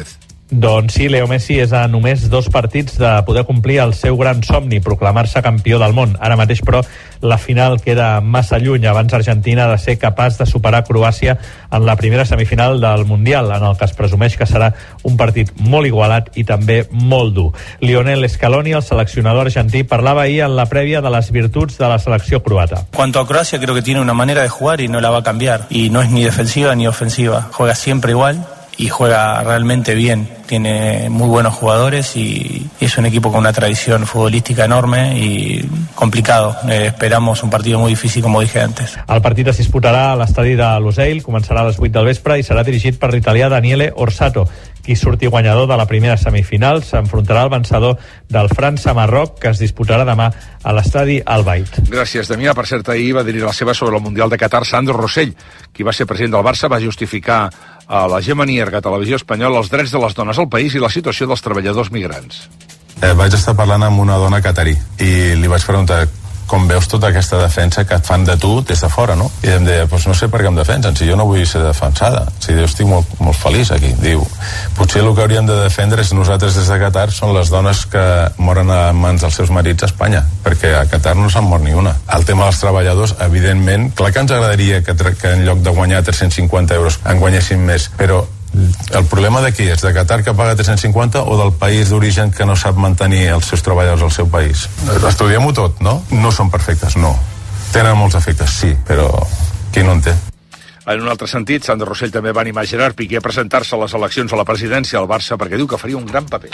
Doncs sí, Leo Messi és a només dos partits de poder complir el seu gran somni, proclamar-se campió del món. Ara mateix, però, la final queda massa lluny. Abans Argentina ha de ser capaç de superar Croàcia en la primera semifinal del Mundial, en el que es presumeix que serà un partit molt igualat i també molt dur. Lionel Scaloni, el seleccionador argentí, parlava ahir en la prèvia de les virtuts de la selecció croata. Cuanto a Croacia, creo que tiene una manera de jugar y no la va a cambiar. Y no es ni defensiva ni ofensiva. Juega siempre igual y juega realmente bien. Tiene muy buenos jugadores y es un equipo con una tradición futbolística enorme y complicado. Eh, esperamos un partido muy difícil, como dije antes. El partit es disputarà a l'estadi de Lusail, començarà a les vuit del vespre i serà dirigit per l'italià Daniele Orsato. Qui surti guanyador de la primera semifinal s'enfrontarà al vencedor del França-Marroc, que es disputarà demà a l'estadi Al Bayt. Gràcies, Damià. Per cert, ahir va dir la seva sobre el Mundial de Qatar Sandro Rosell, qui va ser president del Barça, va justificar a la Gemma Nierga, Televisió Espanyola, els drets de les dones al país i la situació dels treballadors migrants. Eh, vaig estar parlant amb una dona catarí i li vaig preguntar com veus tota aquesta defensa que et fan de tu des de fora, no? I em deia, doncs no sé per què em defensen, si jo no vull ser defensada, si jo estic molt, molt feliç aquí. Diu, potser el que hauríem de defendre és nosaltres des de Qatar són les dones que moren a mans dels seus marits a Espanya, perquè a Qatar no se'n mor ni una. El tema dels treballadors, evidentment, clar que ens agradaria que, que en lloc de guanyar tres-cents cinquanta euros en guanyessin més, però el problema d'aquí és de Qatar, que paga tres-cents cinquanta, o del país d'origen que no sap mantenir els seus treballadors al seu país. Estudiem-ho tot, no? No són perfectes, no. Tenen molts efectes, sí, però qui no en té? En un altre sentit, Sandro Rosell també va animar Gerard Piqué a presentar-se a les eleccions a la presidència del Barça perquè diu que faria un gran paper.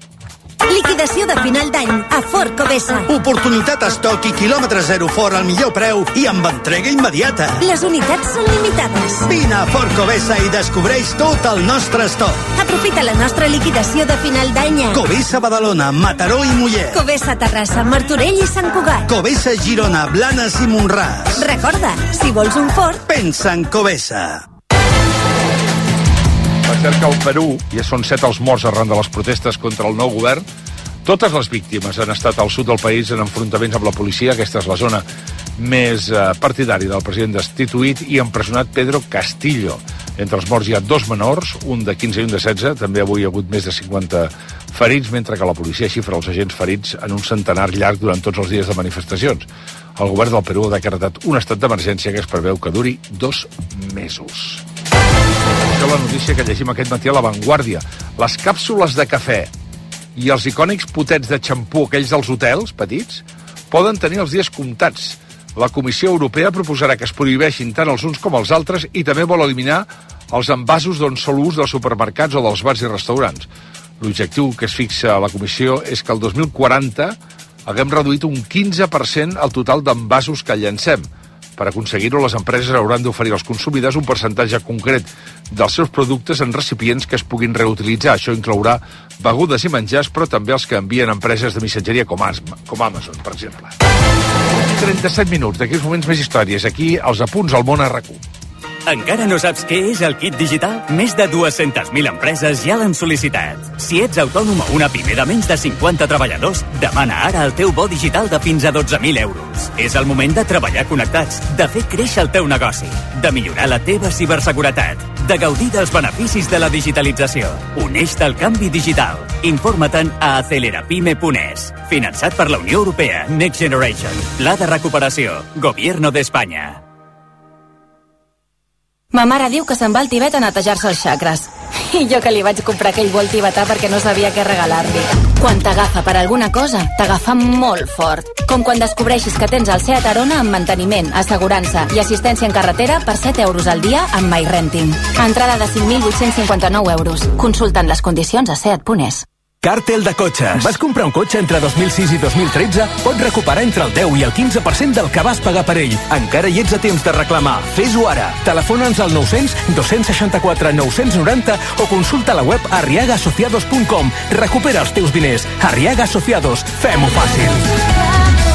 Liquidació de final d'any a Ford Covesa. Oportunitat estoc i quilòmetre zero Ford al millor preu i amb entrega immediata. Les unitats són limitades. Vine a Ford Covesa i descobreix tot el nostre estoc. Aprofita la nostra liquidació de final d'any. Covesa Badalona, Mataró i Mollet. Covesa Terrassa, Martorell i Sant Cugat. Covesa Girona, Blanes i Montràs. Recorda, si vols un Ford, pensa en Covesa. Per cert que al Perú ja són set els morts arran de les protestes contra el nou govern. Totes les víctimes han estat al sud del país en enfrontaments amb la policia. Aquesta és la zona més eh, partidària del president destituït i empresonat Pedro Castillo. Entre els morts hi ha dos menors, un de quinze i un de setze. També avui hi ha hagut més de cinquanta ferits, mentre que la policia xifra els agents ferits en un centenar llarg durant tots els dies de manifestacions. El govern del Perú ha decretat un estat d'emergència que es preveu que duri dos mesos. Això és la notícia que llegim aquest matí a La Vanguardia. Les càpsules de cafè i els icònics potets de xampú, aquells dels hotels petits, poden tenir els dies comptats. La Comissió Europea proposarà que es prohibeixin tant els uns com els altres i també vol eliminar els envasos d'un sol ús dels supermercats o dels bars i restaurants. L'objectiu que es fixa a la Comissió és que el dos mil quaranta haguem reduït un quinze per cent el total d'envasos que llancem. Per aconseguir-ho, les empreses hauran d'oferir als consumidors un percentatge concret dels seus productes en recipients que es puguin reutilitzar. Això inclourà begudes i menjars, però també els que envien empreses de missatgeria com, Asma, com Amazon, per exemple. trenta-set minuts, d'aquí uns moments més històries. Aquí, els apunts al món a RAC u. Encara no saps què és el kit digital? Més de dues-centes mil empreses ja l'han sol·licitat. Si ets autònom o una pime de menys de cinquanta treballadors, demana ara el teu bo digital de fins a dotze mil euros. És el moment de treballar connectats, de fer créixer el teu negoci, de millorar la teva ciberseguretat, de gaudir dels beneficis de la digitalització. Uneix-te al canvi digital. Informa-te'n a acelerapime punt es. Finançat per la Unió Europea, Next Generation. Pla de recuperació. Gobierno d'Espanya. Ma mare diu que se'n va al Tibet a netejar-se els xacres. I jo que li vaig comprar aquell vol tibetà perquè no sabia què regalar-li. Quan t'agafa per alguna cosa, t'agafa molt fort. Com quan descobreixis que tens el Seat Arona amb manteniment, assegurança i assistència en carretera per set euros al dia amb MyRenting. Entrada de cinc mil vuit-cents cinquanta-nou euros. Consulta'n les condicions a seat punt es. Càrtel de cotxes. Vas comprar un cotxe entre dos mil sis i dos mil tretze? Pots recuperar entre el deu i el quinze per cent del que vas pagar per ell. Encara hi ets a temps de reclamar. Fes-ho ara. Telefona'ns al nou cents, dos seixanta-quatre, nou cents noranta o consulta la web arriaga asociados punt com. Recupera els teus diners. Arriaga Asociados. Fem-ho fàcil.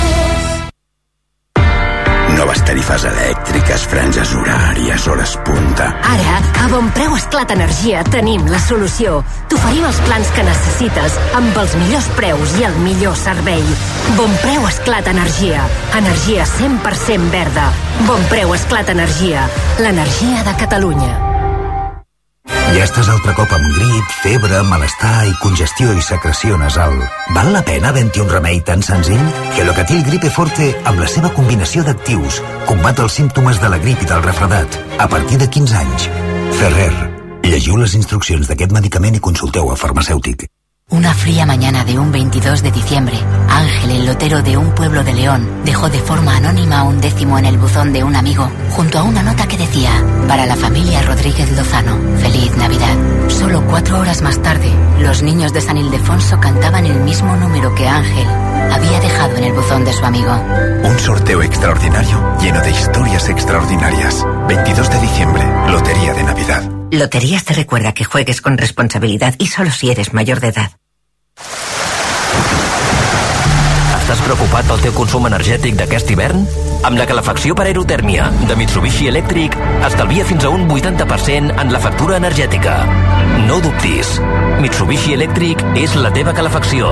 Noves tarifes elèctriques, franges horàries, hores punta. Ara, a Bonpreu Esclat Energia tenim la solució. T'oferim els plans que necessites, amb els millors preus i el millor servei. Bonpreu Esclat Energia. Energia cent per cent verda. Bonpreu Esclat Energia. L'energia de Catalunya. Ja estàs altre cop amb grip, febre, malestar i congestió i secreció nasal. Val la pena havent-hi un remei tan senzill? Gelocatil Gripe Forte, amb la seva combinació d'actius, combat els símptomes de la grip i del refredat, a partir de quinze anys. Ferrer. Llegiu les instruccions d'aquest medicament i consulteu a farmacèutic. Una fría mañana de un veintidós de diciembre, Ángel, el lotero de un pueblo de León, dejó de forma anónima un décimo en el buzón de un amigo, junto a una nota que decía: para la familia Rodríguez Lozano, feliz Navidad. Solo cuatro horas más tarde, los niños de San Ildefonso cantaban el mismo número que Ángel había dejado en el buzón de su amigo. Un sorteo extraordinario lleno de historias extraordinarias. veintidós de diciembre, Lotería de Navidad. Loterías te recuerda que juegues con responsabilidad y solo si eres mayor de edad. Estàs preocupat pel teu consum energètic d'aquest hivern? Amb la calefacció per aerotèrmia de Mitsubishi Electric estalvia fins a un vuitanta per cent en la factura energètica. No dubtis. Mitsubishi Electric és la teva calefacció.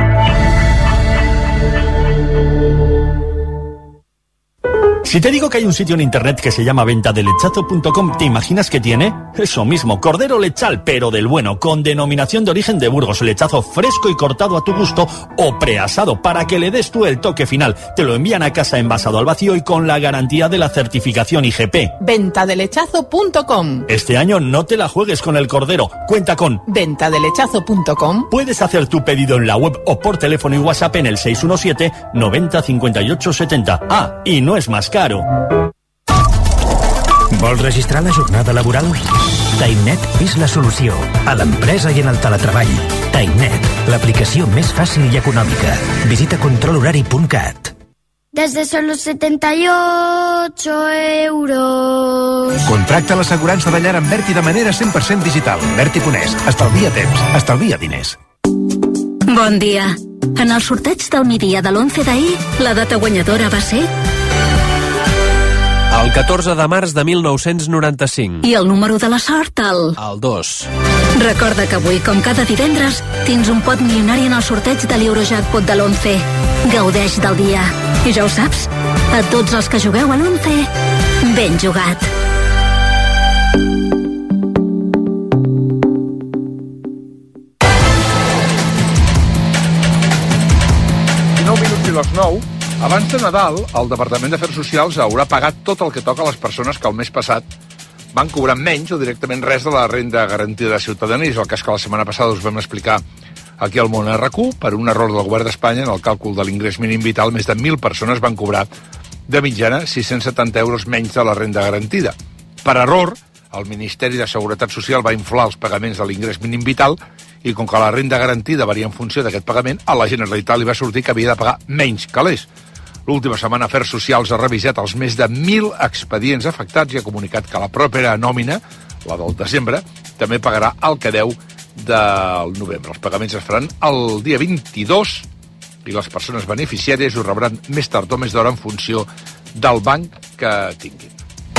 Si te digo que hay un sitio en internet que se llama venta de lechazo punto com, ¿te imaginas que tiene? Eso mismo, cordero lechal, pero del bueno, con denominación de origen de Burgos, lechazo fresco y cortado a tu gusto o preasado para que le des tú el toque final. Te lo envían a casa envasado al vacío y con la garantía de la certificación I G P. venta de lechazo punto com. Este año no te la juegues con el cordero, cuenta con venta de lechazo punto com. Puedes hacer tu pedido en la web o por teléfono y WhatsApp en el seis uno siete noventa cincuenta y ocho setenta. Ah, y no es más caro. Vols registrar la jornada laboral? TimeNet és la solució a l'empresa i en el teletreball. TimeNet, l'aplicació més fàcil i econòmica. Visita control horari punt cat. Desde solo setenta y ocho euros. Contracta l'assegurança de llar amb Berti de manera cent per cent digital. Berti Ponès. Estalvia temps. Estalvia diners. Bon dia. En el sorteig del migdia de l'onze d'ahir, la data guanyadora va ser... El catorze de març de mil nou-cents noranta-cinc. I el número de la sort, el... El dos. Recorda que avui, com cada divendres, tens un pot milionari en el sorteig de l'Eurojackpot de l'onze. Gaudeix del dia. I ja ho saps, a tots els que jugueu a l'onze, ben jugat. nou minuts i les nou. Abans de Nadal, el Departament d'Afers Socials haurà pagat tot el que toca a les persones que el mes passat van cobrar menys o directament res de la renda garantida de ciutadania. És el cas que la setmana passada us vam explicar aquí al Món R Q. Per un error del govern d'Espanya en el càlcul de l'ingrés mínim vital, més de mil persones van cobrar de mitjana sis-cents setanta euros menys de la renda garantida. Per error, el Ministeri de Seguretat Social va inflar els pagaments de l'ingrés mínim vital i com que la renda garantida varia en funció d'aquest pagament, a la Generalitat li va sortir que havia de pagar menys calés. L'última setmana Afers Socials ha revisat els més de mil expedients afectats i ha comunicat que la propera nòmina, la del desembre, també pagarà el que deu del novembre. Els pagaments es faran el dia vint-i-dos i les persones beneficiàries ho rebran més tard o més d'hora en funció del banc que tinguin.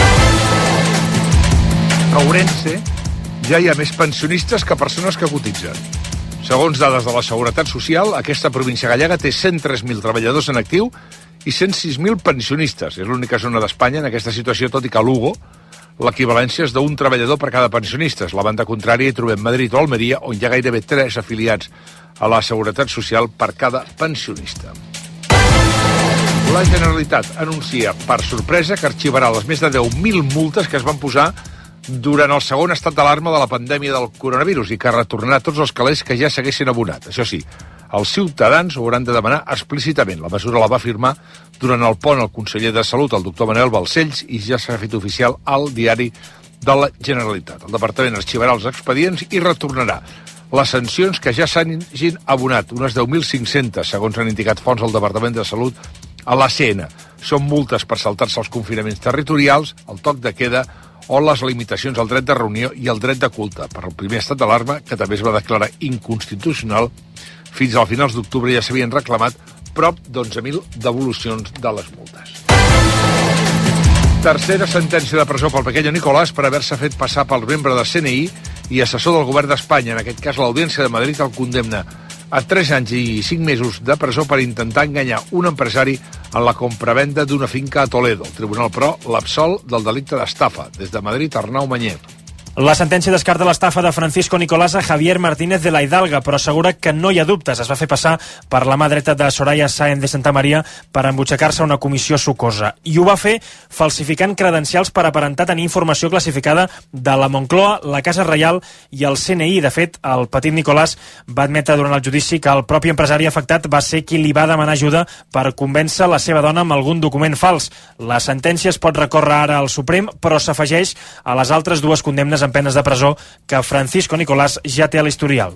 A Ourense ja hi ha més pensionistes que persones que cotitzen. Segons dades de la Seguretat Social, aquesta província gallega té cent tres mil treballadors en actiu i cent sis mil pensionistes. És l'única zona d'Espanya en aquesta situació, tot i que a Lugo l'equivalència és d'un treballador per cada pensionista. La banda contrària hi trobem Madrid o Almeria, on hi ha gairebé tres afiliats a la Seguretat Social per cada pensionista. La Generalitat anuncia per sorpresa que arxivarà les més de deu mil multes que es van posar durant el segon estat d'alarma de la pandèmia del coronavirus i que retornarà tots els calés que ja s'haguessin abonat. Això sí, els ciutadans ho hauran de demanar explícitament. La mesura la va firmar durant el pont el conseller de Salut, el doctor Manuel Balcells, i ja s'ha fet oficial al diari de la Generalitat. El departament arxivarà els expedients i retornarà les sancions que ja s'hagin abonat, unes deu mil cinc-centes, segons han indicat fonts del Departament de Salut a l'A C N. Són multes per saltar-se els confinaments territorials, el toc de queda o les limitacions al dret de reunió i al dret de culte per el primer estat d'alarma, que també es va declarar inconstitucional. Fins al finals d'octubre ja s'havien reclamat prop d'onze mil devolucions de les multes. Tercera sentència de presó pel pequeño Nicolás per haver-se fet passar pel membre del C N I i assessor del govern d'Espanya. En aquest cas, l'Audiència de Madrid el condemna a tres anys i cinc mesos de presó per intentar enganyar un empresari en la compravenda d'una finca a Toledo. El tribunal, però, l'absol del delicte d'estafa. Des de Madrid, Arnau Mañé. La sentència descarta l'estafa de Francisco Nicolás a Javier Martínez de la Hidalga, però assegura que no hi ha dubtes. Es va fer passar per la mà dreta de Soraya Sáenz de Santa Maria per embutxacar-se a una comissió sucosa. I ho va fer falsificant credencials per aparentar tenir informació classificada de la Moncloa, la Casa Reial i el C N I. De fet, el petit Nicolás va admetre durant el judici que el propi empresari afectat va ser qui li va demanar ajuda per convèncer la seva dona amb algun document fals. La sentència es pot recórrer ara al Suprem, però s'afegeix a les altres dues condemnes amb penes de presó que Francisco Nicolás ja té a l'historial.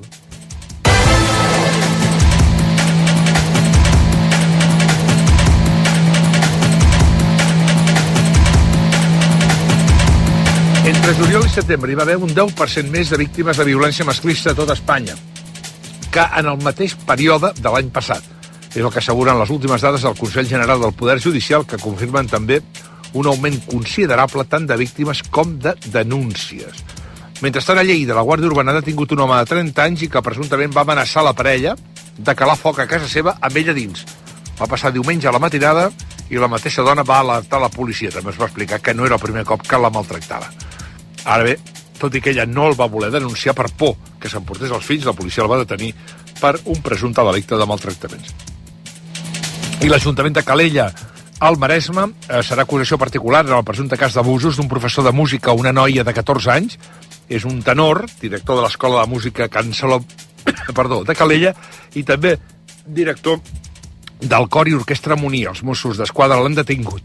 Entre juliol i setembre hi va haver un deu per cent més de víctimes de violència masclista a tot Espanya que en el mateix període de l'any passat. És el que asseguren les últimes dades del Consell General del Poder Judicial, que confirmen també un augment considerable tant de víctimes com de denúncies. Mentrestant, a Lleida, la Guàrdia Urbana ha detingut un home de trenta anys i que presumptament va amenaçar la parella de calar foc a casa seva amb ella dins. Va passar diumenge a la matinada i la mateixa dona va alertar la policia. També es va explicar que no era el primer cop que la maltractava. Ara bé, tot i que ella no el va voler denunciar per por que s'emportés els fills, la policia el va detenir per un presumpte delicte de maltractaments. I l'Ajuntament de Calella, al Maresme, eh, serà acusació particular en el presumpte cas d'abusos d'un professor de música a una noia de catorze anys. És un tenor, director de l'Escola de Música Can Saló, perdó, de Calella, i també director del Cor i Orquestra Moní. Els Mossos d'Esquadra l'han detingut.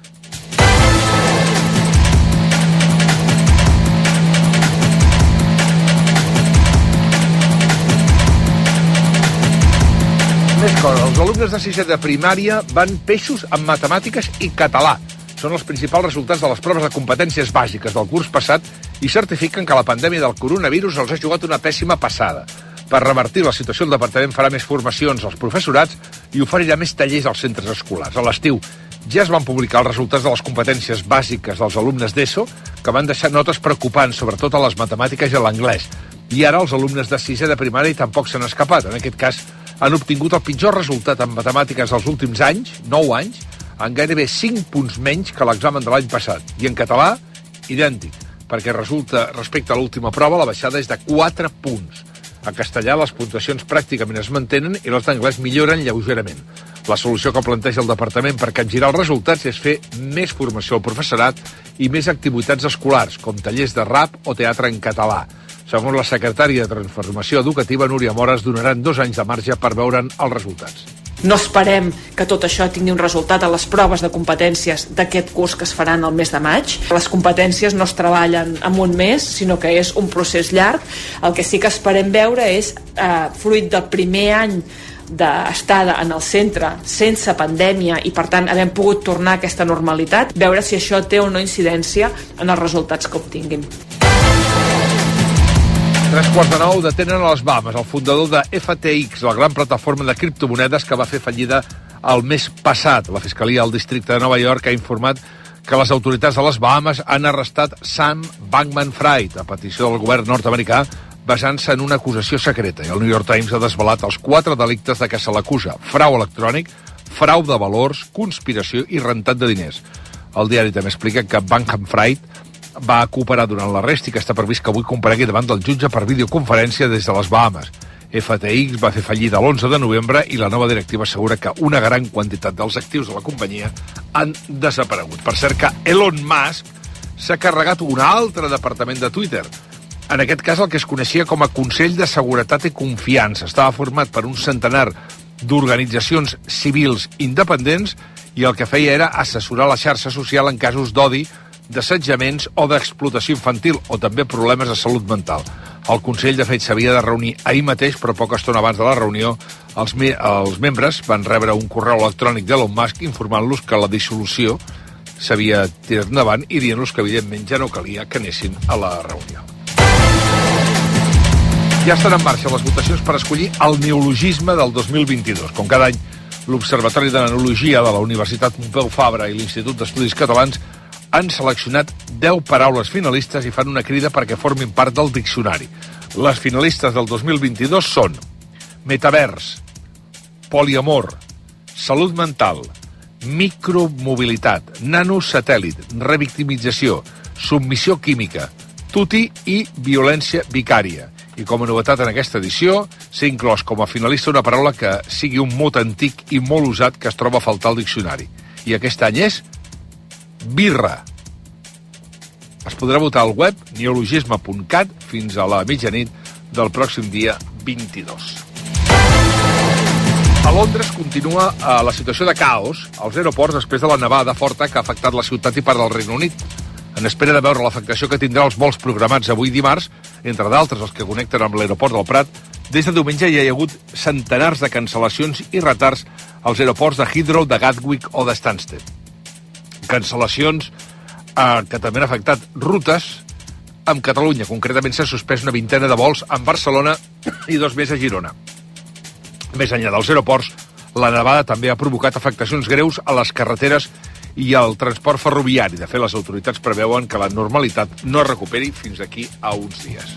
Més coses. Els alumnes de sisè de primària van peixos en matemàtiques i català. Són els principals resultats de les proves de competències bàsiques del curs passat i certifiquen que la pandèmia del coronavirus els ha jugat una pèssima passada. Per revertir la situació, el departament farà més formacions als professorats i oferirà més tallers als centres escolars. A l'estiu ja es van publicar els resultats de les competències bàsiques dels alumnes d'ESO, que van deixar notes preocupants, sobretot a les matemàtiques i a l'anglès. I ara els alumnes de sisè de primària tampoc s'han escapat. En aquest cas, han obtingut el pitjor resultat en matemàtiques dels últims anys, nou anys, en gairebé cinc punts menys que l'examen de l'any passat. I en català, idèntic, perquè resulta, respecte a l'última prova, la baixada és de quatre punts. A castellà les puntuacions pràcticament es mantenen i les d'anglès milloren lleugerament. La solució que planteja el departament per capgirar els resultats és fer més formació al professorat i més activitats escolars, com tallers de rap o teatre en català. Segons la secretària de Transformació Educativa, Núria Mora, es donaran dos anys de marge per veure'n els resultats. No esperem que tot això tingui un resultat a les proves de competències d'aquest curs que es faran el mes de maig. Les competències no es treballen en un mes, sinó que és un procés llarg. El que sí que esperem veure és, eh, fruit del primer any d'estada en el centre sense pandèmia i, per tant, havent pogut tornar a aquesta normalitat, veure si això té o no incidència en els resultats que obtinguin. Tres quarts de nou detenen a les Bahamas el fundador de F T X, la gran plataforma de criptomonedes que va fer fallida el mes passat. La Fiscalia del Districte de Nova York ha informat que les autoritats de les Bahamas han arrestat Sam Bankman-Fried a petició del govern nord-americà, basant-se en una acusació secreta. I el New York Times ha desvelat els quatre delictes de què se l'acusa: frau electrònic, frau de valors, conspiració i rentat de diners. El diari també explica que Bankman-Fried va cooperar durant l'arrest i que està previst que avui comparegui davant del jutge per videoconferència des de les Bahamas. F T X va fer fallida l'onze de novembre i la nova directiva assegura que una gran quantitat dels actius de la companyia han desaparegut. Per cert que Elon Musk s'ha carregat un altre departament de Twitter. En aquest cas el que es coneixia com a Consell de Seguretat i Confiança. Estava format per un centenar d'organitzacions civils independents i el que feia era assessorar la xarxa social en casos d'odi, d'assetjaments o d'explotació infantil o també problemes de salut mental. El Consell, de fet, s'havia de reunir ahir mateix, però poca estona abans de la reunió els, me els membres van rebre un correu electrònic d'Elon Musk informant-los que la dissolució s'havia tirat endavant i dient-los que, evidentment, ja no calia que anessin a la reunió. Ja estan en marxa les votacions per escollir el neologisme del dos mil vint-i-dos. Com cada any, l'Observatori de l'Enologia de la Universitat Pompeu Fabra i l'Institut d'Estudis Catalans han seleccionat deu paraules finalistes i fan una crida perquè formin part del diccionari. Les finalistes del dos mil vint-i-dos són metavers, poliamor, salut mental, micromobilitat, nanosatèl·lit, revictimització, submissió química, tuti i violència vicària. I com a novetat en aquesta edició, s'ha inclòs com a finalista una paraula que sigui un mot antic i molt usat que es troba a faltar al diccionari. I aquest any és birra. Es podrà votar al web neologisme punt cat fins a la mitjanit del pròxim dia vint-i-dos. A Londres continua eh, la situació de caos als aeroports després de la nevada forta que ha afectat la ciutat i part del Regne Unit. En espera de veure l'afectació que tindrà els vols programats avui dimarts, entre d'altres els que connecten amb l'aeroport del Prat, des de diumenge hi ha hagut centenars de cancel·lacions i retards als aeroports de Heathrow, de Gatwick o de Stansted. Cancel·lacions eh, que també han afectat rutes amb Catalunya. Concretament s'ha suspès una vintena de vols en Barcelona i dos més a Girona. Més enllà dels aeroports, la nevada també ha provocat afectacions greus a les carreteres i al transport ferroviari. De fet, les autoritats preveuen que la normalitat no es recuperi fins d'aquí a uns dies.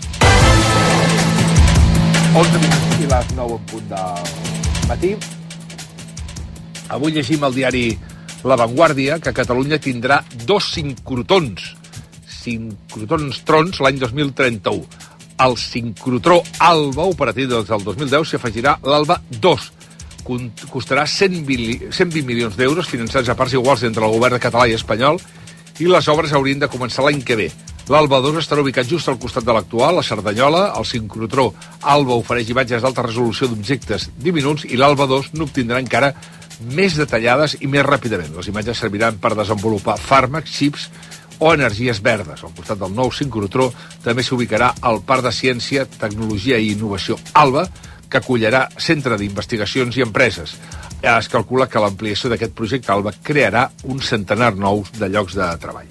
onze minuts i les nou en punt del matí. Avui llegim al diari La Vanguardia que Catalunya tindrà dos sincrotons. Sincrotons trons l'any dos mil trenta-u. Al sincrotró Alba, operatiu des del dos mil deu, s'hi afegirà l'Alba dos. Costarà cent vint milions d'euros, finançats a parts iguals entre el govern català i espanyol, i les obres haurien de començar l'any que ve. L'Alba dos estarà ubicat just al costat de l'actual, a Cerdanyola. El sincrotró Alba ofereix imatges d'alta resolució d'objectes diminuts i l'Alba dos n'obtindrà encara més detallades i més ràpidament. Les imatges serviran per desenvolupar fàrmacs, xips o energies verdes. Al costat del nou sincrotró també s'ubicarà el Parc de Ciència, Tecnologia i Innovació Alba, que acollirà centre d'investigacions i empreses. Es calcula que l'ampliació d'aquest projecte Alba crearà un centenar nous de llocs de treball.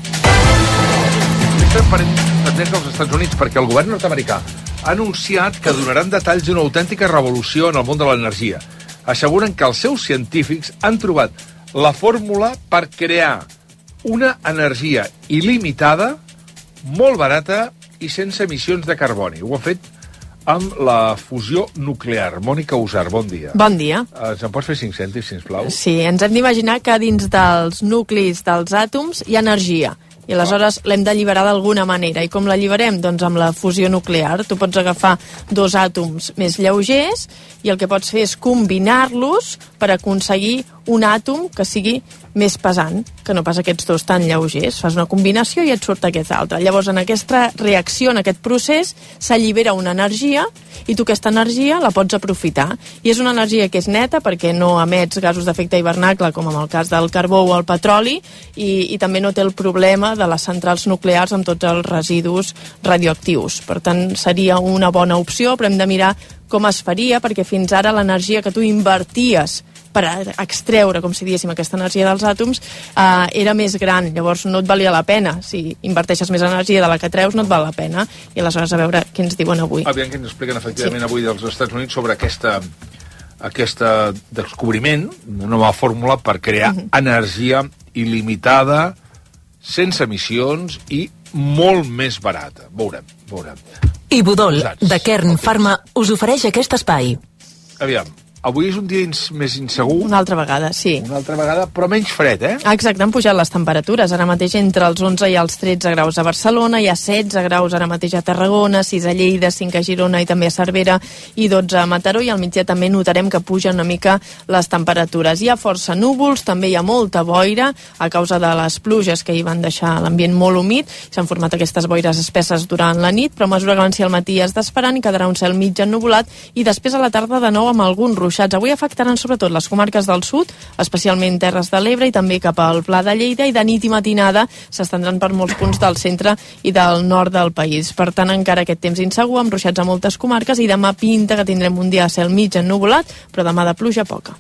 Estem pendents dels Estats Units perquè el govern nord-americà ha anunciat que donaran detalls d'una autèntica revolució en el món de l'energia. Asseguren que els seus científics han trobat la fórmula per crear una energia il·limitada, molt barata i sense emissions de carboni. Ho ha fet amb la fusió nuclear. Mònica Usar, bon dia. Bon dia. Ens en pots fer cinc cèntims, sisplau? Sí, ens hem d'imaginar que dins dels nuclis dels àtoms hi ha energia. I aleshores l'hem d'alliberar d'alguna manera. I com l'alliberem? Doncs amb la fusió nuclear. Tu pots agafar dos àtoms més lleugers i el que pots fer és combinar-los per aconseguir un àtom que sigui més pesant, que no pas aquests dos tan lleugers. Fas una combinació i et surt aquest altre. Llavors, en aquesta reacció, en aquest procés, s'allibera una energia i tu aquesta energia la pots aprofitar. I és una energia que és neta perquè no emets gasos d'efecte hivernacle, com en el cas del carbó o el petroli, i, i també no té el problema de les centrals nuclears amb tots els residus radioactius. Per tant, seria una bona opció, però hem de mirar com es faria, perquè fins ara l'energia que tu inverties per extreure, com si diguéssim, aquesta energia dels àtoms, eh, era més gran. Llavors no et valia la pena. Si inverteixes més energia de la que treus, no et val la pena. I aleshores a veure què ens diuen avui. Aviam què ens expliquen efectivament sí. avui dels Estats Units sobre aquesta, aquesta descobriment, una nova fórmula per crear uh-huh. energia il·limitada, sense emissions i molt més barata. Veurem, veurem. Ibudol, de Kern Pharma, us ofereix aquest espai. Aviam, avui és un dia ins més insegur. Una altra vegada, sí. Una altra vegada, però menys fred, eh? Exacte, han pujat les temperatures. Ara mateix entre els onze i els tretze graus a Barcelona, hi ha setze graus ara mateix a Tarragona, sis a Lleida, cinc a Girona i també a Cervera i dotze a Mataró, i al migdia també notarem que pugen una mica les temperatures. Hi ha força núvols, també hi ha molta boira a causa de les pluges que hi van deixar l'ambient molt humit. S'han format aquestes boires espesses durant la nit, però a mesura que avanci el matí es desfaran i quedarà un cel mig ennuvolat, i després a la tarda de nou amb algun ruixat. Avui afectaran sobretot les comarques del sud, especialment Terres de l'Ebre i també cap al Pla de Lleida, i de nit i matinada s'estendran per molts punts del centre i del nord del país. Per tant, encara aquest temps insegur, amb ruixats a moltes comarques, i demà pinta que tindrem un dia a cel mig ennuvolat, però demà de pluja poca.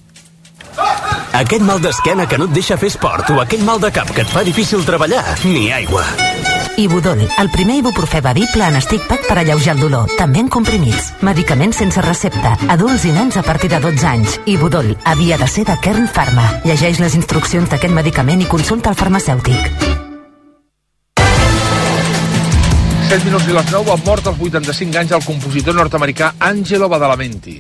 Aquest mal d'esquena que no et deixa fer esport o aquell mal de cap que et fa difícil treballar, ni aigua. Ibudol, el primer ibuprofè bevible en stick pack per alleujar el dolor, també en comprimits. Medicaments sense recepta, adults i nens a partir de dotze anys. Ibudol havia de ser de Kern Pharma. Llegeix les instruccions d'aquest medicament i consulta el farmacèutic. set minuts i les nou, ha mort als vuitanta-cinc anys el compositor nord-americà Angelo Badalamenti.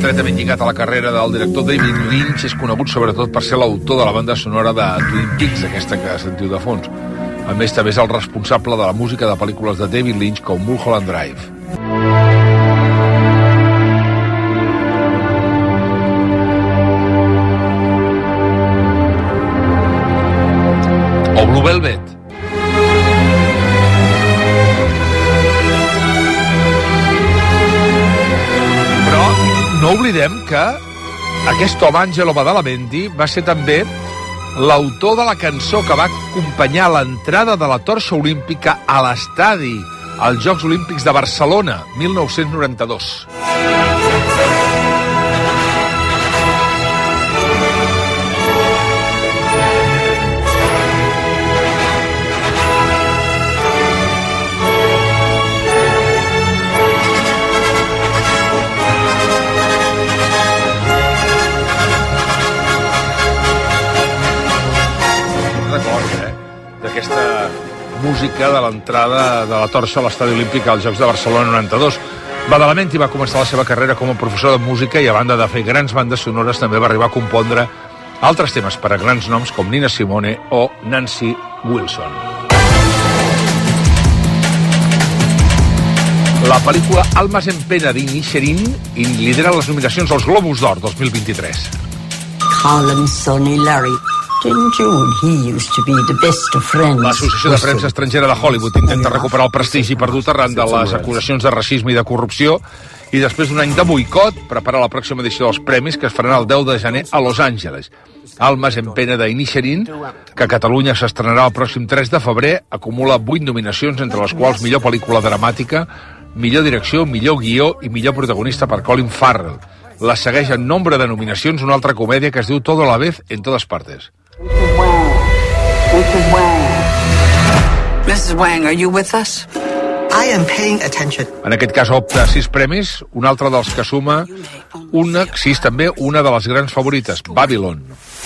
estretament lligat a la carrera del director David Lynch, és conegut sobretot per ser l'autor de la banda sonora de Twin Peaks, aquesta que sentiu de fons. A més, també és el responsable de la música de pel·lícules de David Lynch com Mulholland Drive. O Blue Velvet. No oblidem que aquest home, Angelo Badalamenti, va ser també l'autor de la cançó que va acompanyar l'entrada de la torxa olímpica a l'estadi als Jocs Olímpics de Barcelona, mil nou-cents noranta-dos. Aquesta música de l'entrada de la torxa a l'estadi olímpic als Jocs de Barcelona noranta-dos. Badalamenti va començar la seva carrera com a professor de música i, a banda de fer grans bandes sonores, també va arribar a compondre altres temes per a grans noms com Nina Simone o Nancy Wilson. La pel·lícula Almas en pena d'Inisherin lidera les nominacions als Globus d'Or dos mil vint-i-tres. Colin, Sonny, Larry... L'Associació de Premsa Estrangera de Hollywood intenta recuperar el prestigi perdut arran de les acusacions de racisme i de corrupció i després d'un any de boicot prepara la pròxima edició dels premis que es faran el deu de gener a Los Angeles. Almas en pena d'Inisherin, que a Catalunya s'estrenarà el pròxim tres de febrer, acumula vuit nominacions, entre les quals millor pel·lícula dramàtica, millor direcció, millor guió i millor protagonista per Colin Farrell. La segueix en nombre de nominacions una altra comèdia que es diu Todo a la vez en todas partes. missus Wang, are you with us? I am paying attention. En aquest cas opta a sis premis, un altre dels que suma una, sis també, una de les grans favorites, Babylon.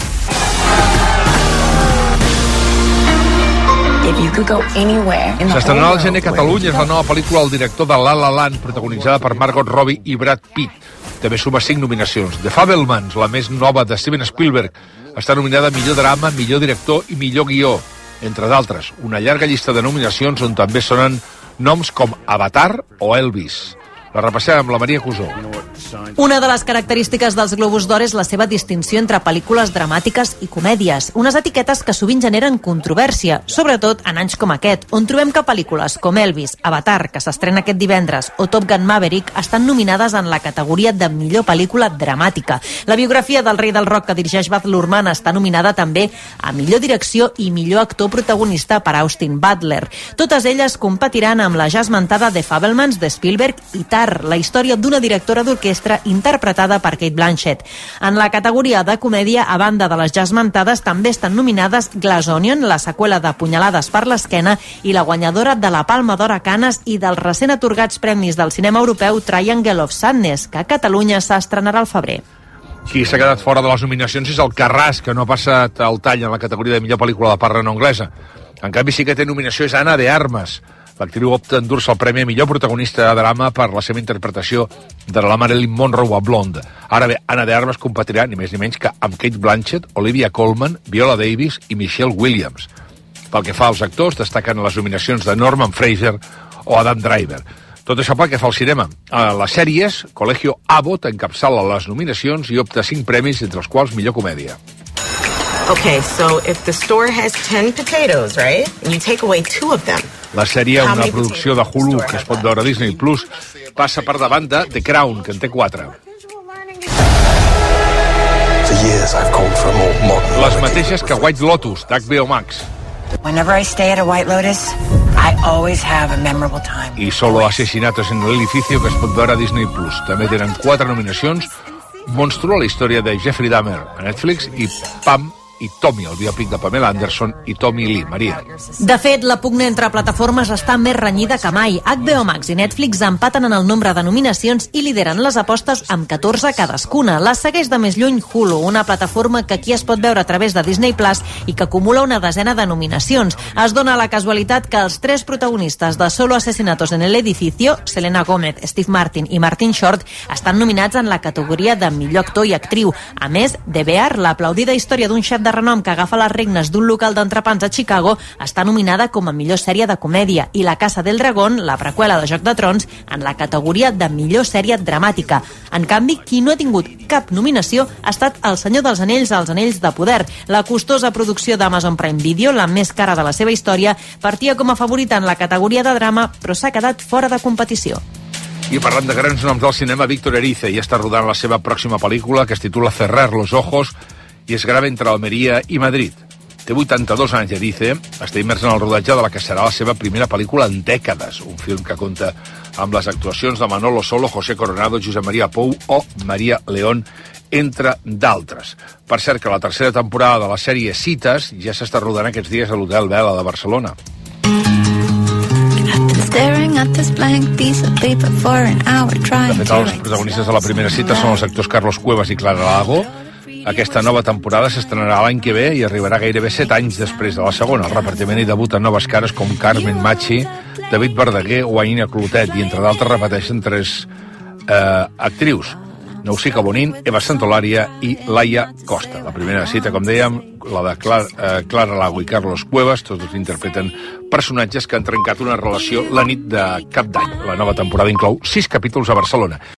S'estrenarà al gener a Catalunya, és la nova pel·lícula del director de La La Land, protagonitzada per Margot Robbie i Brad Pitt. També suma cinc nominacions. The Fabelmans, la més nova de Steven Spielberg, està nominada a millor drama, millor director i millor guió, entre d'altres. Una llarga llista de nominacions on també sonen noms com Avatar o Elvis. La repassem amb la Maria Cusó. Una de les característiques dels Globus d'Or és la seva distinció entre pel·lícules dramàtiques i comèdies, unes etiquetes que sovint generen controvèrsia, sobretot en anys com aquest, on trobem que pel·lícules com Elvis, Avatar, que s'estrena aquest divendres, o Top Gun Maverick estan nominades en la categoria de millor pel·lícula dramàtica. La biografia del rei del rock que dirigeix Baz Luhrmann està nominada també a millor direcció i millor actor protagonista per Austin Butler. Totes elles competiran amb la ja esmentada The Fabelmans de Spielberg i Tar, la història d'una directora d'orquestra interpretada per Cate Blanchett. En la categoria de comèdia, a banda de les ja esmentades, també estan nominades Glass Onion, la seqüela de Punyalades per l'esquena, i la guanyadora de la Palma d'Or a Canes i dels recent atorgats premis del cinema europeu Triangle of Sadness, que a Catalunya s'estrenarà al febrer. Qui s'ha quedat fora de les nominacions és el Carràs, que no ha passat el tall en la categoria de millor pel·lícula de parla no anglesa. En canvi, sí que té nominació és Anna de Armas. L'actriu opta a endur-se el premi a millor protagonista de drama per la seva interpretació de la Marilyn Monroe a Blonde. Ara bé, Anna de Armas competirà ni més ni menys que amb Cate Blanchett, Olivia Colman, Viola Davis i Michelle Williams. Pel que fa als actors, destaquen les nominacions de Norman Fraser o Adam Driver. Tot això pel que fa al cinema. A les sèries, Colegio Abbott encapçala les nominacions i opta a cinc premis, entre els quals millor comèdia. Okay, so if the store has ten potatoes, right? And you take away two of them. La sèrie, una producció de Hulu que es pot veure a Disney Plus, passa per davant de The Crown, que en té quatre. Les mateixes que White Lotus, d'H B O Max. Whenever I stay at a White Lotus, I always have a memorable time. I Solo Asesinatos en el Edificio, que es pot veure a Disney Plus. També tenen quatre nominacions: Monstruo, la història de Jeffrey Dahmer a Netflix, i Pam, i Tommy, el biòpic de Pamela Anderson i Tommy Lee. Maria. De fet, la pugna entre plataformes està més renyida que mai. H B O Max i Netflix empaten en el nombre de nominacions i lideren les apostes amb catorze cadascuna. La segueix de més lluny Hulu, una plataforma que aquí es pot veure a través de Disney Plus i que acumula una desena de nominacions. Es dona la casualitat que els tres protagonistes de Solo Asesinatos en el Edificio, Selena Gomez, Steve Martin i Martin Short, estan nominats en la categoria de millor actor i actriu. A més, The Bear, l'aplaudida història d'un xef de renom que agafa les regnes d'un local d'entrepans a Chicago, està nominada com a millor sèrie de comèdia, i La Casa del Dragón, la preqüela de Joc de Trons, en la categoria de millor sèrie dramàtica. En canvi, qui no ha tingut cap nominació ha estat El Senyor dels Anells, Els Anells de Poder. La costosa producció d'Amazon Prime Video, la més cara de la seva història, partia com a favorita en la categoria de drama, però s'ha quedat fora de competició. I parlant de grans noms del cinema, Víctor Erice ja està rodant la seva pròxima pel·lícula, que es titula Cerrar los ojos, i es grava entre Almeria i Madrid. Té vuitanta-dos anys, Erice, està immers en el rodatge de la que serà la seva primera pel·lícula en dècades, un film que compta amb les actuacions de Manolo Solo, José Coronado, Josep Maria Pou o Maria León, entre d'altres. Per cert, que la tercera temporada de la sèrie Cites ja s'està rodant aquests dies a l'Hotel Vela de Barcelona. De fet, els protagonistes de la primera cita són els actors Carlos Cuevas i Clara Lago. Aquesta nova temporada s'estrenarà l'any que ve i arribarà gairebé set anys després de la segona. El repartiment hi debuten noves cares com Carmen Machi, David Verdaguer o Aina Clotet, i entre d'altres repeteixen tres eh, actrius: Nausica Bonin, Eva Santolària i Laia Costa. La primera cita, com dèiem, la de Clara, eh, Clara Lago i Carlos Cuevas, tots dos interpreten personatges que han trencat una relació la nit de Cap d'Any. La nova temporada inclou sis capítols a Barcelona.